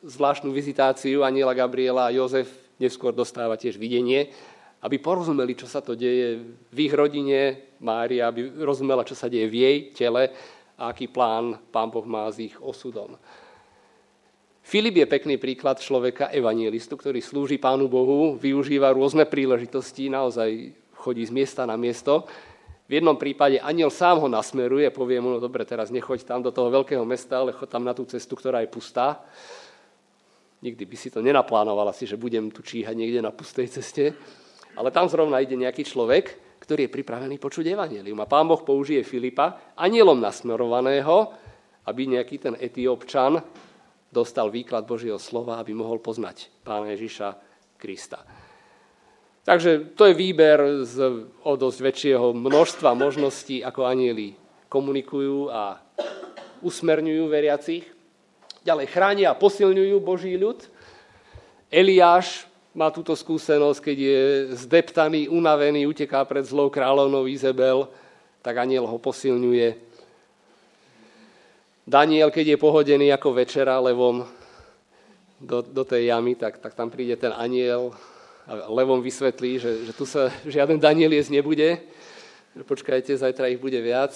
zvláštnu vizitáciu anjela Gabriela a Jozef neskôr dostáva tiež videnie, aby porozumeli, čo sa to deje v ich rodine, Mária, aby rozumela, čo sa deje v jej tele a aký plán Pán Boh má s ich osudom. Filip je pekný príklad človeka evangelistu, ktorý slúži Pánu Bohu, využíva rôzne príležitosti, naozaj chodí z miesta na miesto. V jednom prípade anjel sám ho nasmeruje, povie mu, no dobre, teraz nechoď tam do toho veľkého mesta, ale choď tam na tú cestu, ktorá je pustá. Nikdy by si to nenaplánoval asi, že budem tu číhať niekde na pustej ceste. Ale tam zrovna ide nejaký človek, ktorý je pripravený počuť evanjelium. A Pán Boh použije Filipa, anjelom nasmerovaného, aby nejaký ten Etiópčan dostal výklad Božieho slova, aby mohol poznať Pána Ježiša Krista. Takže to je výber z o dosť väčšieho množstva možností, ako anjeli komunikujú a usmerňujú veriacich. Ďalej chránia a posilňujú Boží ľud. Eliáš má túto skúsenosť, keď je zdeptaný, unavený, uteká pred zlou kráľovnou Izabel, tak anjel ho posilňuje. Daniel, keď je pohodený ako večera levom do, do tej jamy, tak, tak tam príde ten anjel a levom vysvetlí, že, že tu sa žiaden Daniel jesť nebude. Počkajte, zajtra ich bude viac.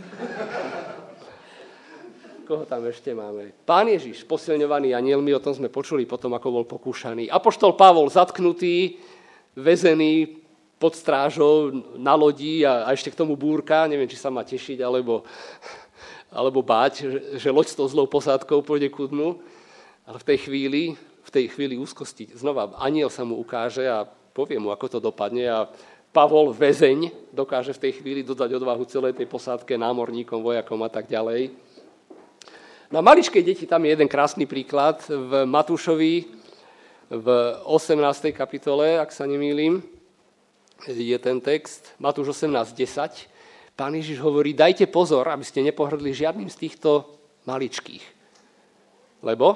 Koho tam ešte máme? Pán Ježiš, posilňovaný anjelmi, o tom sme počuli potom, ako bol pokúšaný. Apoštol Pavol, zatknutý, väzený pod strážou na lodi a, a ešte k tomu búrka, neviem, či sa má tešiť, alebo... alebo báť, že, že loď s tou zlou posádkou pôjde ku dnu. Ale v tej chvíli, v tej chvíli úzkosti, znova anjel sa mu ukáže a povie mu, ako to dopadne. A Pavol, väzeň, dokáže v tej chvíli dodať odvahu celej tej posádke, námorníkom, vojakom a tak ďalej. Na maličkej deti tam je jeden krásny príklad. V Matúšovi v osemnástej kapitole, ak sa nemýlim, je ten text. Matúš osemnásť desať. Pán Ježiš hovorí, dajte pozor, aby ste nepohrdli žiadnym z týchto maličkých. Lebo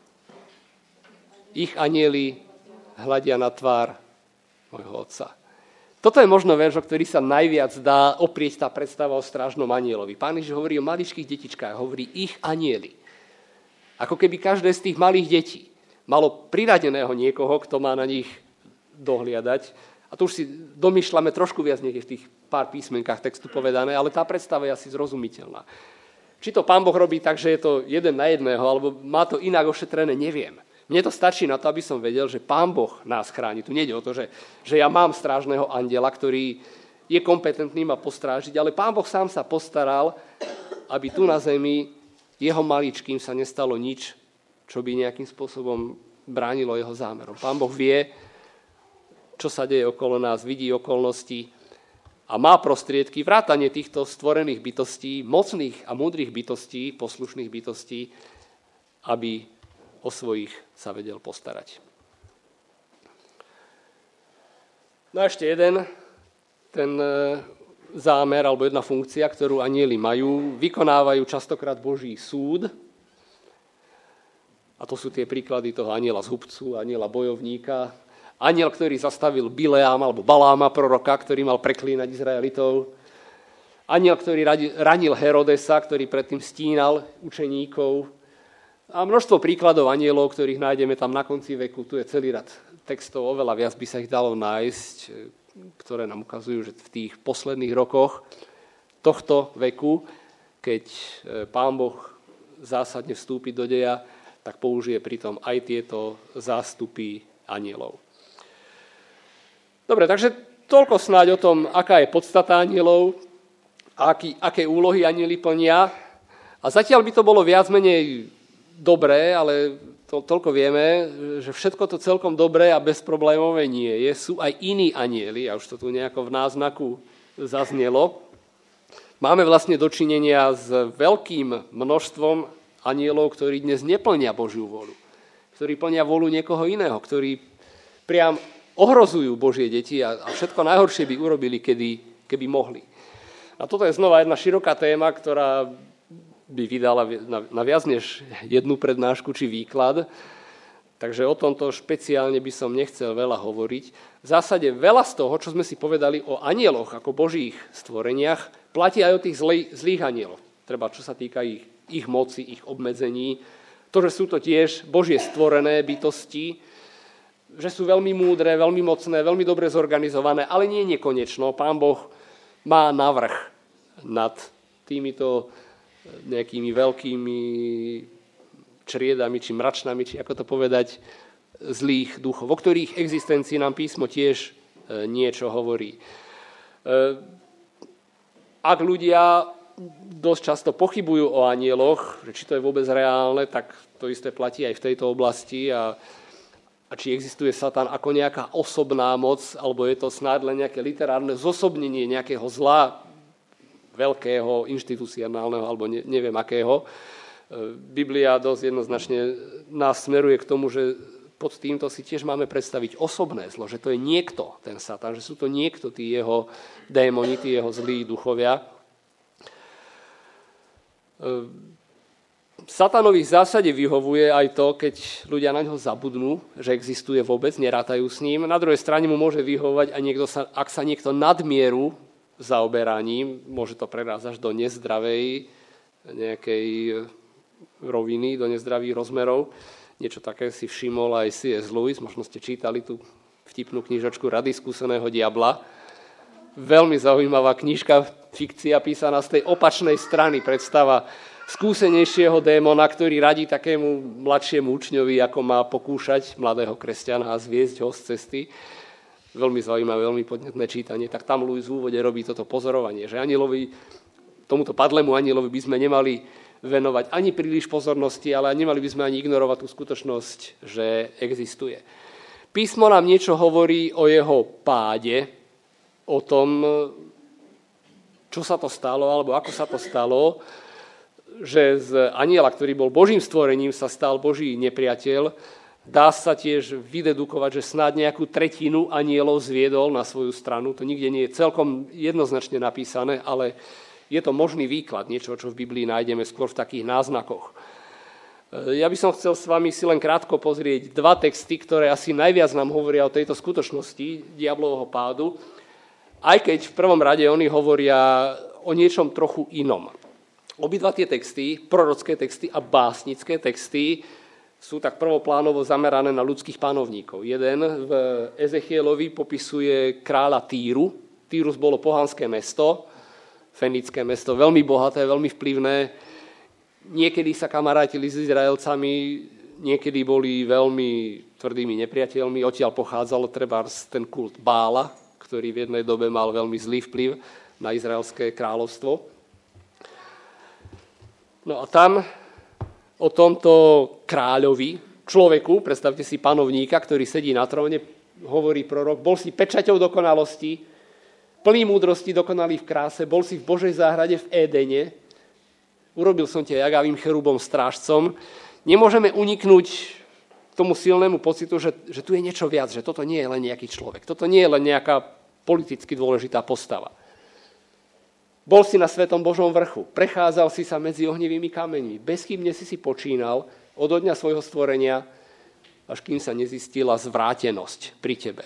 ich anjeli hľadia na tvár môjho Otca. Toto je možno verš, o ktorý sa najviac dá oprieť tá predstava o strážnom anjelovi. Pán Ježiš hovorí o maličkých detičkách, hovorí ich anjeli. Ako keby každé z tých malých detí malo priradeného niekoho, kto má na nich dohliadať. A to už si domýšľame trošku viac niekde v tých pár písmenkách textu povedané, ale tá predstava je asi zrozumiteľná. Či to Pán Boh robí tak, že je to jeden na jedného, alebo má to inak ošetrené, neviem. Mne to stačí na to, aby som vedel, že Pán Boh nás chráni. Tu nejde o to, že, že ja mám strážneho anjela, ktorý je kompetentný ma postrážiť, ale Pán Boh sám sa postaral, aby tu na zemi jeho maličkým sa nestalo nič, čo by nejakým spôsobom bránilo jeho zámerom. Pán Boh vie, čo sa deje okolo nás, vidí okolnosti a má prostriedky, vrátanie týchto stvorených bytostí, mocných a múdrych bytostí, poslušných bytostí, aby o svojich sa vedel postarať. No a ešte jeden, ten zámer alebo jedna funkcia, ktorú anjeli majú, vykonávajú častokrát Boží súd. A to sú tie príklady toho anjela zhubcu, anjela bojovníka, anjel, ktorý zastavil Bileáma alebo Baláma, proroka, ktorý mal preklínať Izraelitov. Anjel, ktorý ranil Herodesa, ktorý predtým stínal učeníkov. A množstvo príkladov anjelov, ktorých nájdeme tam na konci veku. Tu je celý rad textov, oveľa viac by sa ich dalo nájsť, ktoré nám ukazujú, že v tých posledných rokoch tohto veku, keď Pán Boh zásadne vstúpi do deja, tak použije pritom aj tieto zástupy anjelov. Dobre, takže toľko snáď o tom, aká je podstata anjelov, aký, aké úlohy anjeli plnia. A zatiaľ by to bolo viac menej dobré, ale to, toľko vieme, že všetko to celkom dobré a bezproblémové nie je. Sú aj iní anjeli, a už to tu nejako v náznaku zaznelo. Máme vlastne dočinenia s veľkým množstvom anjelov, ktorí dnes neplnia Božiu vôľu. Ktorí plnia vôľu niekoho iného, ktorí priam ohrozujú Božie deti a, a všetko najhoršie by urobili, kedy, keby mohli. A toto je znova jedna široká téma, ktorá by vydala na, na viac než jednu prednášku či výklad. Takže o tomto špeciálne by som nechcel veľa hovoriť. V zásade veľa z toho, čo sme si povedali o anjeloch ako Božích stvoreniach, platí aj o tých zlý, zlých anjeloch. Treba, čo sa týka ich, ich moci, ich obmedzení. To, že sú to tiež Božie stvorené bytosti, že sú veľmi múdre, veľmi mocné, veľmi dobre zorganizované, ale nie nekonečno. Pán Boh má navrch nad týmito nejakými veľkými čriedami, či mračnami, či ako to povedať, zlých duchov, o ktorých existencii nám písmo tiež niečo hovorí. Ak ľudia dosť často pochybujú o anjeloch, že či to je vôbec reálne, tak to isté platí aj v tejto oblasti a, a či existuje Satan ako nejaká osobná moc, alebo je to snáď len nejaké literárne zosobnenie nejakého zla, veľkého, inštitucionálneho, alebo ne, neviem akého. Biblia dosť jednoznačne nás smeruje k tomu, že pod týmto si tiež máme predstaviť osobné zlo, že to je niekto, ten Satan, že sú to niekto, tí jeho démoni, tí jeho zlí duchovia. Satanovi v zásade vyhovuje aj to, keď ľudia na ňo zabudnú, že existuje vôbec, nerátajú s ním. Na druhej strane mu môže vyhovovať, a niekto sa, ak sa niekto nadmieru zaoberá ním, môže to prerásť až do nezdravej nejakej roviny, do nezdravých rozmerov. Niečo také si všimol aj C S Lewis, možno ste čítali tú vtipnú knižočku Rady skúseného diabla. Veľmi zaujímavá knižka, fikcia písaná z tej opačnej strany, predstava skúsenejšieho démona, ktorý radí takému mladšiemu učňovi, ako má pokúšať mladého kresťana a zviesť ho z cesty. Veľmi zaujímavé, veľmi podnetné čítanie. Tak tam Lewis v úvode robí toto pozorovanie, že anielovi, tomuto padlému anielovi by sme nemali venovať ani príliš pozornosti, ale nemali by sme ani ignorovať tú skutočnosť, že existuje. Písmo nám niečo hovorí o jeho páde, o tom, čo sa to stalo, alebo ako sa to stalo, že z anjela, ktorý bol Božím stvorením, sa stal Boží nepriateľ. Dá sa tiež vydedukovať, že snáď nejakú tretinu anjelov zviedol na svoju stranu. To nikde nie je celkom jednoznačne napísané, ale je to možný výklad, niečo, čo v Biblii nájdeme skôr v takých náznakoch. Ja by som chcel s vami si len krátko pozrieť dva texty, ktoré asi najviac nám hovoria o tejto skutočnosti diablovho pádu, aj keď v prvom rade oni hovoria o niečom trochu inom. Obidva tie texty, prorocké texty a básnické texty, sú tak prvoplánovo zamerané na ľudských panovníkov. Jeden v Ezechielovi popisuje kráľa Týru. Týrus bolo pohanské mesto, fenické mesto, veľmi bohaté, veľmi vplyvné. Niekedy sa kamarátili s Izraelcami, niekedy boli veľmi tvrdými nepriateľmi. Odtiaľ pochádzal trebárs ten kult Bála, ktorý v jednej dobe mal veľmi zlý vplyv na izraelské kráľovstvo. No a tam o tomto kráľovi, človeku, predstavte si panovníka, ktorý sedí na tróne, hovorí prorok, bol si pečaťou dokonalosti, plný múdrosti, dokonalý v kráse, bol si v Božej záhrade v Édene, urobil som ťa jagavým cherubom strážcom. Nemôžeme uniknúť tomu silnému pocitu, že, že tu je niečo viac, že toto nie je len nejaký človek, toto nie je len nejaká politicky dôležitá postava. Bol si na svetom Božom vrchu, prechádzal si sa medzi ohnivými kameňmi, bezchybne si si počínal od dňa svojho stvorenia, až kým sa nezistila zvrátenosť pri tebe.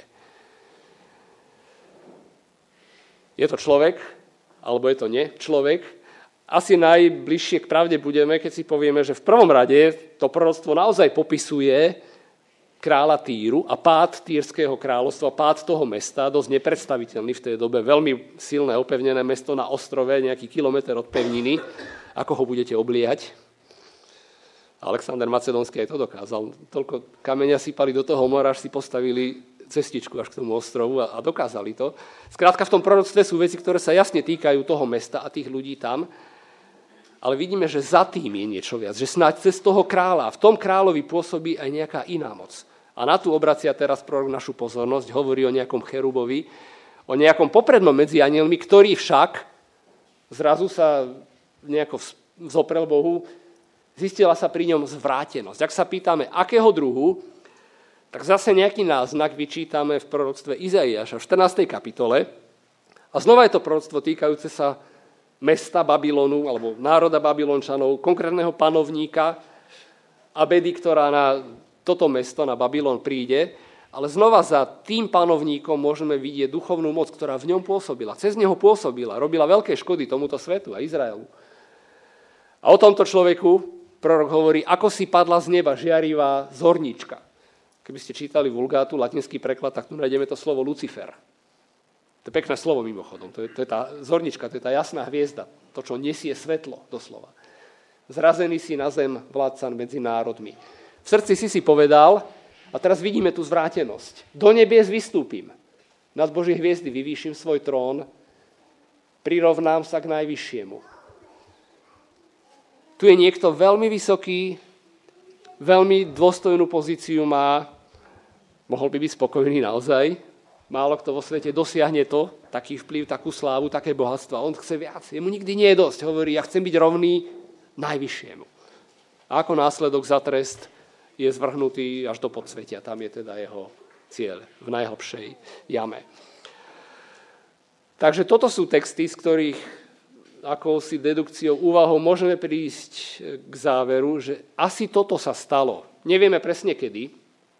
Je to človek, alebo je to nie človek? Asi najbližšie k pravde budeme, keď si povieme, že v prvom rade to proroctvo naozaj popisuje kráľa Týru a pád Týrského kráľovstva, pád toho mesta, dosť nepredstaviteľný v tej dobe, veľmi silné opevnené mesto na ostrove, nejaký kilometr od pevniny. Ako ho budete obliehať? Alexander Macedónsky aj to dokázal. Toľko kameňa sypali do toho mora, až si postavili cestičku až k tomu ostrovu a, a dokázali to. Skrátka v tom proroctve sú veci, ktoré sa jasne týkajú toho mesta a tých ľudí tam, ale vidíme, že za tým je niečo viac, že snáď cez toho kráľa, v tom kráľovi pôsobí aj nejaká iná moc. A na tú obracia teraz prorok našu pozornosť, hovorí o nejakom cherubovi, o nejakom poprednom medzi anielmi, ktorý však zrazu sa nejako vzoprel Bohu, zistila sa pri ňom zvrátenosť. Ak sa pýtame, akého druhu, tak zase nejaký náznak vyčítame v proroctve Izaiáša v štrnástej kapitole. A znova je to proroctvo týkajúce sa mesta Babylonu, alebo národa Babylončanov, konkrétneho panovníka Abedy, ktorá na toto mesto, na Babylon príde. Ale znova za tým panovníkom môžeme vidieť duchovnú moc, ktorá v ňom pôsobila. Cez neho pôsobila, robila veľké škody tomuto svetu a Izraelu. A o tomto človeku Prorok hovorí, ako si padla z neba žiarivá zornička. Keby ste čítali Vulgátu, latinský preklad, tak tu nájdeme to slovo Lucifer. To je pekné slovo mimochodom. To je, to je tá zornička, to je tá jasná hviezda. To, čo nesie svetlo, doslova. Zrazený si na zem vládcan medzi národmi. V srdci si si povedal, a teraz vidíme tú zvrátenosť. Do nebies vystúpim. Nad Božie hviezdy vyvýšim svoj trón, prirovnám sa k najvyššiemu. Tu je niekto veľmi vysoký, veľmi dôstojnú pozíciu má, mohol by byť spokojný naozaj. Málo kto vo svete dosiahne to, taký vplyv, takú slávu, také bohatstvo. On chce viac, jemu nikdy nie je dosť. Hovorí, ja chcem byť rovný najvyššiemu. A ako následok za trest je zvrhnutý až do podsvetia. Tam je teda jeho cieľ v najhlbšej jame. Takže toto sú texty, z ktorých akousi dedukciou, úvahou môžeme prísť k záveru, že asi toto sa stalo. Nevieme presne kedy.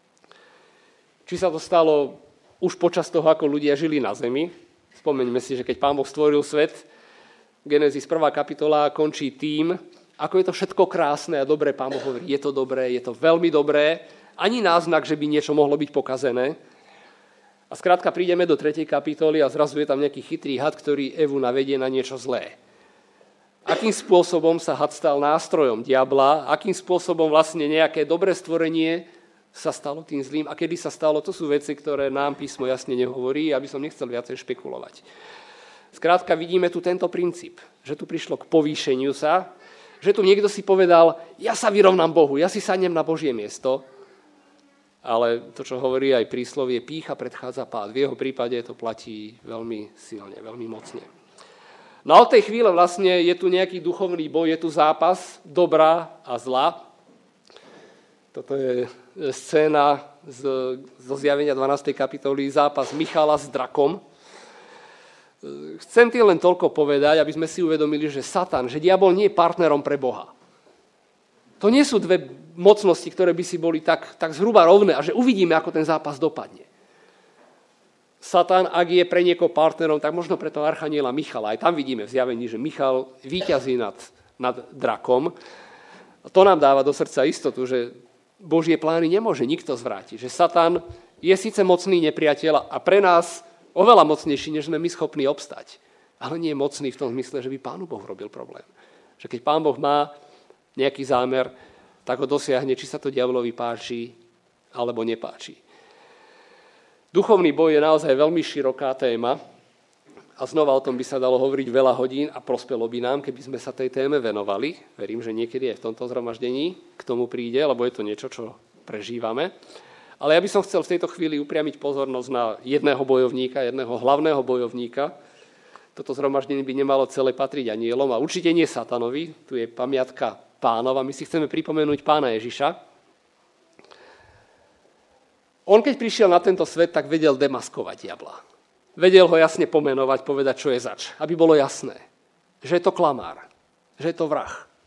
Či sa to stalo už počas toho, ako ľudia žili na zemi. Spomeňme si, že keď Pán Boh stvoril svet, Genesis prvá kapitola končí tým, ako je to všetko krásne a dobré. Pán Boh hovorí, je to dobré, je to veľmi dobré. Ani náznak, že by niečo mohlo byť pokazené. A skrátka prídeme do tretej kapitoly a zrazu je tam nejaký chytrý had, ktorý Evu navedie na niečo zlé. Akým spôsobom sa had stal nástrojom diabla, akým spôsobom vlastne nejaké dobré stvorenie sa stalo tým zlým a kedy sa stalo, to sú veci, ktoré nám písmo jasne nehovorí, aby som nechcel viacej špekulovať. Skrátka vidíme tu tento princíp, že tu prišlo k povýšeniu sa, že tu niekto si povedal, ja sa vyrovnám Bohu, ja si sadnem na Božie miesto, ale to, čo hovorí aj príslovie, pýcha predchádza pád. V jeho prípade to platí veľmi silne, veľmi mocne. No a od tej chvíle vlastne je tu nejaký duchovný boj, je tu zápas dobrá a zla. Toto je scéna z, zo zjavenia dvanástej kapitoly, zápas Michala s drakom. Chcem ti len toľko povedať, aby sme si uvedomili, že Satan, že diabol nie je partnerom pre Boha. To nie sú dve mocnosti, ktoré by si boli tak, tak zhruba rovné a že uvidíme, ako ten zápas dopadne. Satan, ak je pre niekoho partnerom, tak možno pre toho archaniela Michala. Aj tam vidíme v zjavení, že Michal víťazí nad, nad drakom. A to nám dáva do srdca istotu, že Božie plány nemôže nikto zvrátiť. Že Satan je síce mocný nepriateľ a pre nás oveľa mocnejší, než sme my schopní obstať. Ale nie je mocný v tom zmysle, že by Pánu Boh robil problém. Že keď Pán Boh má nejaký zámer, tak ho dosiahne, či sa to diablovi páči, alebo nepáči. Duchovný boj je naozaj veľmi široká téma a znova o tom by sa dalo hovoriť veľa hodín a prospelo by nám, keby sme sa tej téme venovali. Verím, že niekedy aj v tomto zhromaždení k tomu príde, lebo je to niečo, čo prežívame. Ale ja by som chcel v tejto chvíli upriamiť pozornosť na jedného bojovníka, jedného hlavného bojovníka. Toto zhromaždenie by nemalo celé patriť anielom a určite nie Satanovi. Tu je pamiatka Pánova. My si chceme pripomenúť Pána Ježiša. On, keď prišiel na tento svet, tak vedel demaskovať diabla. Vedel ho jasne pomenovať, povedať, čo je zač. Aby bolo jasné, že je to klamár, že je to vrah.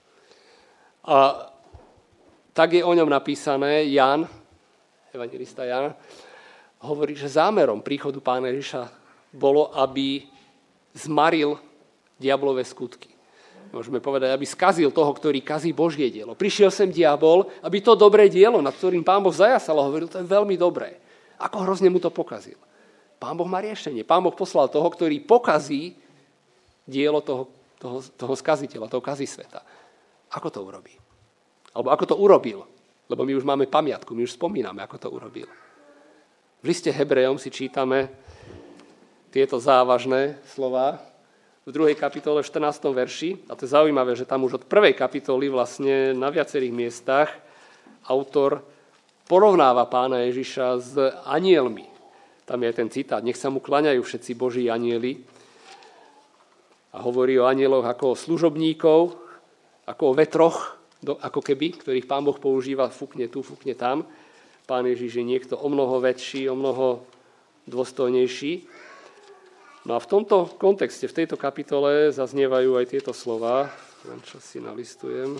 A tak je o ňom napísané, Ján, evangelista Ján, hovorí, že zámerom príchodu Pána Ježiša bolo, aby zmaril diablové skutky. Môžeme povedať, aby skazil toho, ktorý kazí Božie dielo. Prišiel sem diabol, aby to dobré dielo, nad ktorým Pán Boh zajasal, hovoril, to je veľmi dobré. Ako hrozne mu to pokazil. Pán Boh má riešenie. Pán Boh poslal toho, ktorý pokazí dielo toho, toho, toho skaziteľa, toho kazí sveta. Ako to urobí? Alebo ako to urobil? Lebo my už máme pamiatku, my už spomíname, ako to urobil. V liste Hebrejom si čítame tieto závažné slová, v druhej kapitole, v štrnástom verši, a to je zaujímavé, že tam už od prvej kapitoly vlastne na viacerých miestach autor porovnáva Pána Ježiša s anielmi. Tam je ten citát, nech sa mu klaňajú všetci Boží anieli. A hovorí o anieloch ako o služobníkov, ako o vetroch, ako keby, ktorých Pán Boh používa, fúkne tu, fúkne tam. Pán Ježiš je niekto o mnoho väčší, o mnoho dôstojnejší. No a v tomto kontexte, v tejto kapitole zaznievajú aj tieto slová. Len čo si nalistujem.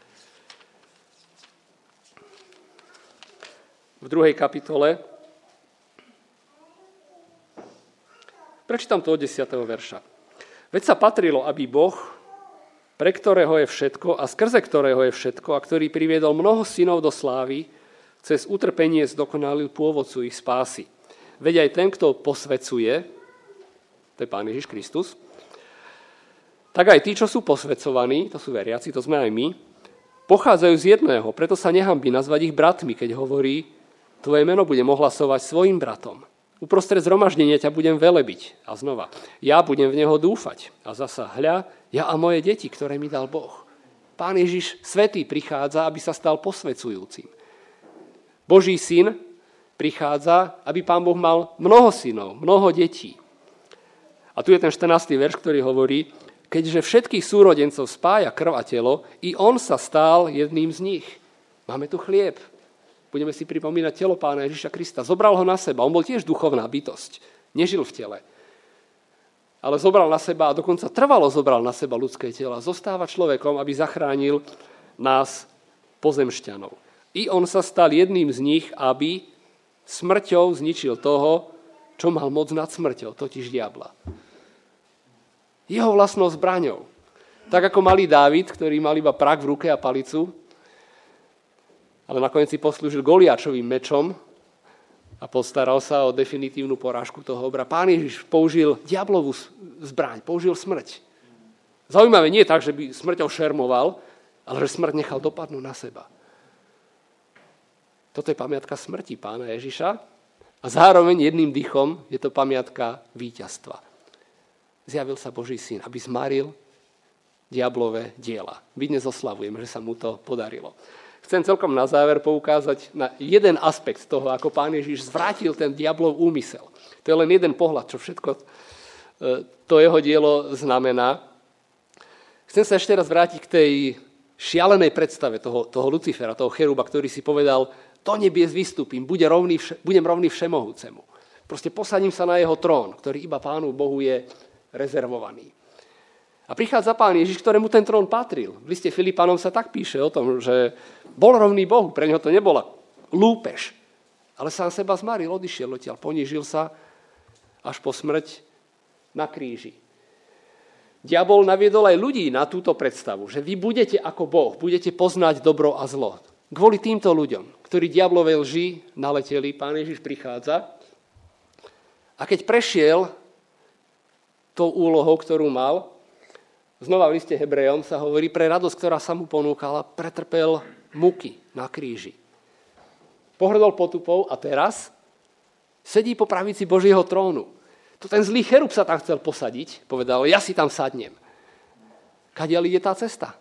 V druhej kapitole. Prečítam to od desiateho verša. Veď sa patrilo, aby Boh pre ktorého je všetko a skrze ktorého je všetko a ktorý priviedol mnoho synov do slávy, cez utrpenie zdokonalil pôvodcu ich spásy. Veď aj ten, kto posvecuje, to je Pán Ježiš Kristus, tak aj tí, čo sú posvecovaní, to sú veriaci, to sme aj my, pochádzajú z jedného, preto sa nehanbí nazvať ich bratmi, keď hovorí, tvoje meno budem ohlasovať svojim bratom. Uprostred zhromaždenia ťa budem velebiť. A znova, ja budem v neho dúfať. A zasa, hľa, ja a moje deti, ktoré mi dal Boh. Pán Ježiš svätý prichádza, aby sa stal posvedzujúcim. Boží syn prichádza, aby Pán Boh mal mnoho synov, mnoho detí. A tu je ten štrnásty verš, ktorý hovorí, keďže všetkých súrodencov spája krv a telo, i on sa stal jedným z nich. Máme tu chlieb. Budeme si pripomínať telo Pána Ježiša Krista. Zobral ho na seba. On bol tiež duchovná bytosť. Nežil v tele. Ale zobral na seba a dokonca trvalo zobral na seba ľudské telo. Zostáva človekom, aby zachránil nás pozemšťanov. I on sa stal jedným z nich, aby smrťou zničil toho, čo mal moc nad smrťou, totiž diabla. Jeho vlastnou zbraňou. Tak ako malý Dávid, ktorý mal iba prak v ruke a palicu, ale nakoniec si poslúžil Goliáčovým mečom a postaral sa o definitívnu porážku toho obra. Pán Ježiš použil diablovú zbraň, použil smrť. Zaujímavé, nie tak, že by smrťou šermoval, ale že smrť nechal dopadnúť na seba. Toto je pamiatka smrti Pána Ježiša a zároveň jedným dýchom je to pamiatka víťazstva. Zjavil sa Boží syn, aby zmaril diablové diela. My dnes oslavujeme, že sa mu to podarilo. Chcem celkom na záver poukázať na jeden aspekt toho, ako Pán Ježiš zvrátil ten diablov úmysel. To je len jeden pohľad, čo všetko to jeho dielo znamená. Chcem sa ešte raz vrátiť k tej šialenej predstave toho, toho Lucifera, toho cheruba, ktorý si povedal, do nebies vystúpim, bude rovný, budem rovný všemohúcemu. Proste posadím sa na jeho trón, ktorý iba Pánu Bohu je rezervovaný. A prichádza Pán Ježiš, ktorému ten trón patril. V liste Filipanom sa tak píše o tom, že bol rovný Bohu, pre neho to nebola lúpež. Ale sám seba zmaril, odišiel odtiaľ, ponížil sa až po smrť na kríži. Diabol naviedol aj ľudí na túto predstavu, že vy budete ako Boh, budete poznať dobro a zlo. Kvôli týmto ľuďom, ktorí diablové lži naleteli, Pán Ježiš prichádza a keď prešiel tou úlohou, ktorú mal, znova v liste Hebrejom sa hovorí, pre radosť, ktorá sa mu ponúkala, pretrpel muky na kríži. Pohrdol potupou a teraz sedí po pravici Božieho trónu. To ten zlý cherub sa tam chcel posadiť, povedal, ja si tam sadnem. Kadiaľ ide tá cesta?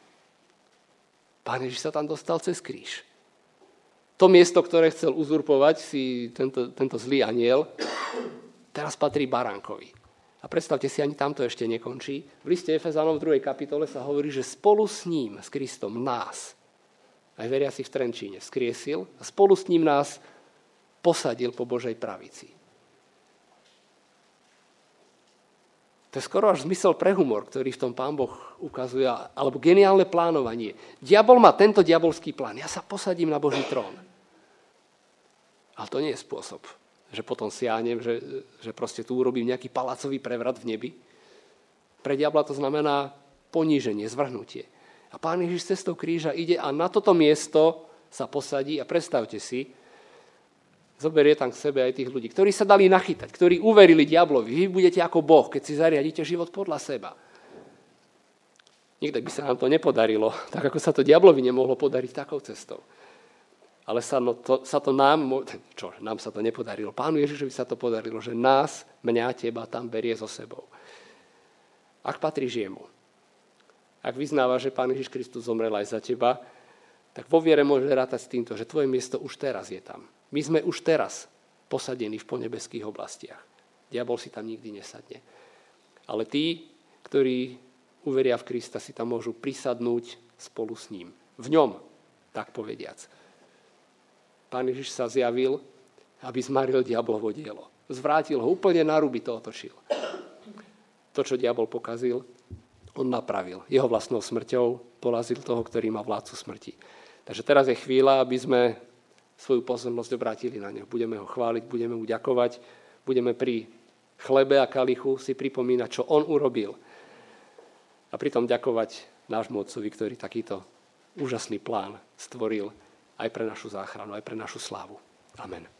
Pán Ježiš sa tam dostal cez kríž. To miesto, ktoré chcel uzurpovať si tento, tento zlý anjel, teraz patrí baránkovi. A predstavte si, ani tamto ešte nekončí. V liste Efezanom v druhej kapitole sa hovorí, že spolu s ním, s Kristom, nás, aj veriaci v Trenčíne, skriesil a spolu s ním nás posadil po Božej pravici. To je skoro až zmysel pre humor, ktorý v tom Pán Boh ukazuje, alebo geniálne plánovanie. Diabol má tento diabolský plán. Ja sa posadím na Boží trón. Ale to nie je spôsob, že potom siahnem, že, že proste tu urobím nejaký palacový prevrat v nebi. Pre diabla to znamená poníženie, zvrhnutie. A Pán Ježiš cestou kríža ide a na toto miesto sa posadí a predstavte si, zoberie tam k sebe aj tých ľudí, ktorí sa dali nachytať, ktorí uverili diablovi. Vy budete ako Boh, keď si zariadíte život podľa seba. Nikdy by sa nám to nepodarilo, tak ako sa to diablovi nemohlo podariť takou cestou. Ale sa, no, to, sa to nám, čo, nám sa to nepodarilo. Pánu Ježišovi sa to podarilo, že nás, mňa, teba tam berie so sebou. Ak patríš jemu, ak vyznáva, že Pán Ježiš Kristus zomrel aj za teba, tak vo viere môže rátať s týmto, že tvoje miesto už teraz je tam. My sme už teraz posadení v ponebeských oblastiach. Diabol si tam nikdy nesadne. Ale tí, ktorí uveria v Krista, si tam môžu prisadnúť spolu s ním. V ňom, tak povediac. Pán Ježiš sa zjavil, aby zmaril diablovo dielo. Zvrátil ho, úplne na ruby to otočil. To, čo diabol pokazil, on napravil. Jeho vlastnou smrťou porazil toho, ktorý má vládcu smrti. Takže teraz je chvíľa, aby sme svoju pozornosť obrátili na neho. Budeme ho chváliť, budeme mu ďakovať, budeme pri chlebe a kalichu si pripomínať, čo on urobil. A pritom ďakovať nášmu Otcovi, ktorý takýto úžasný plán stvoril aj pre našu záchranu, aj pre našu slávu. Amen.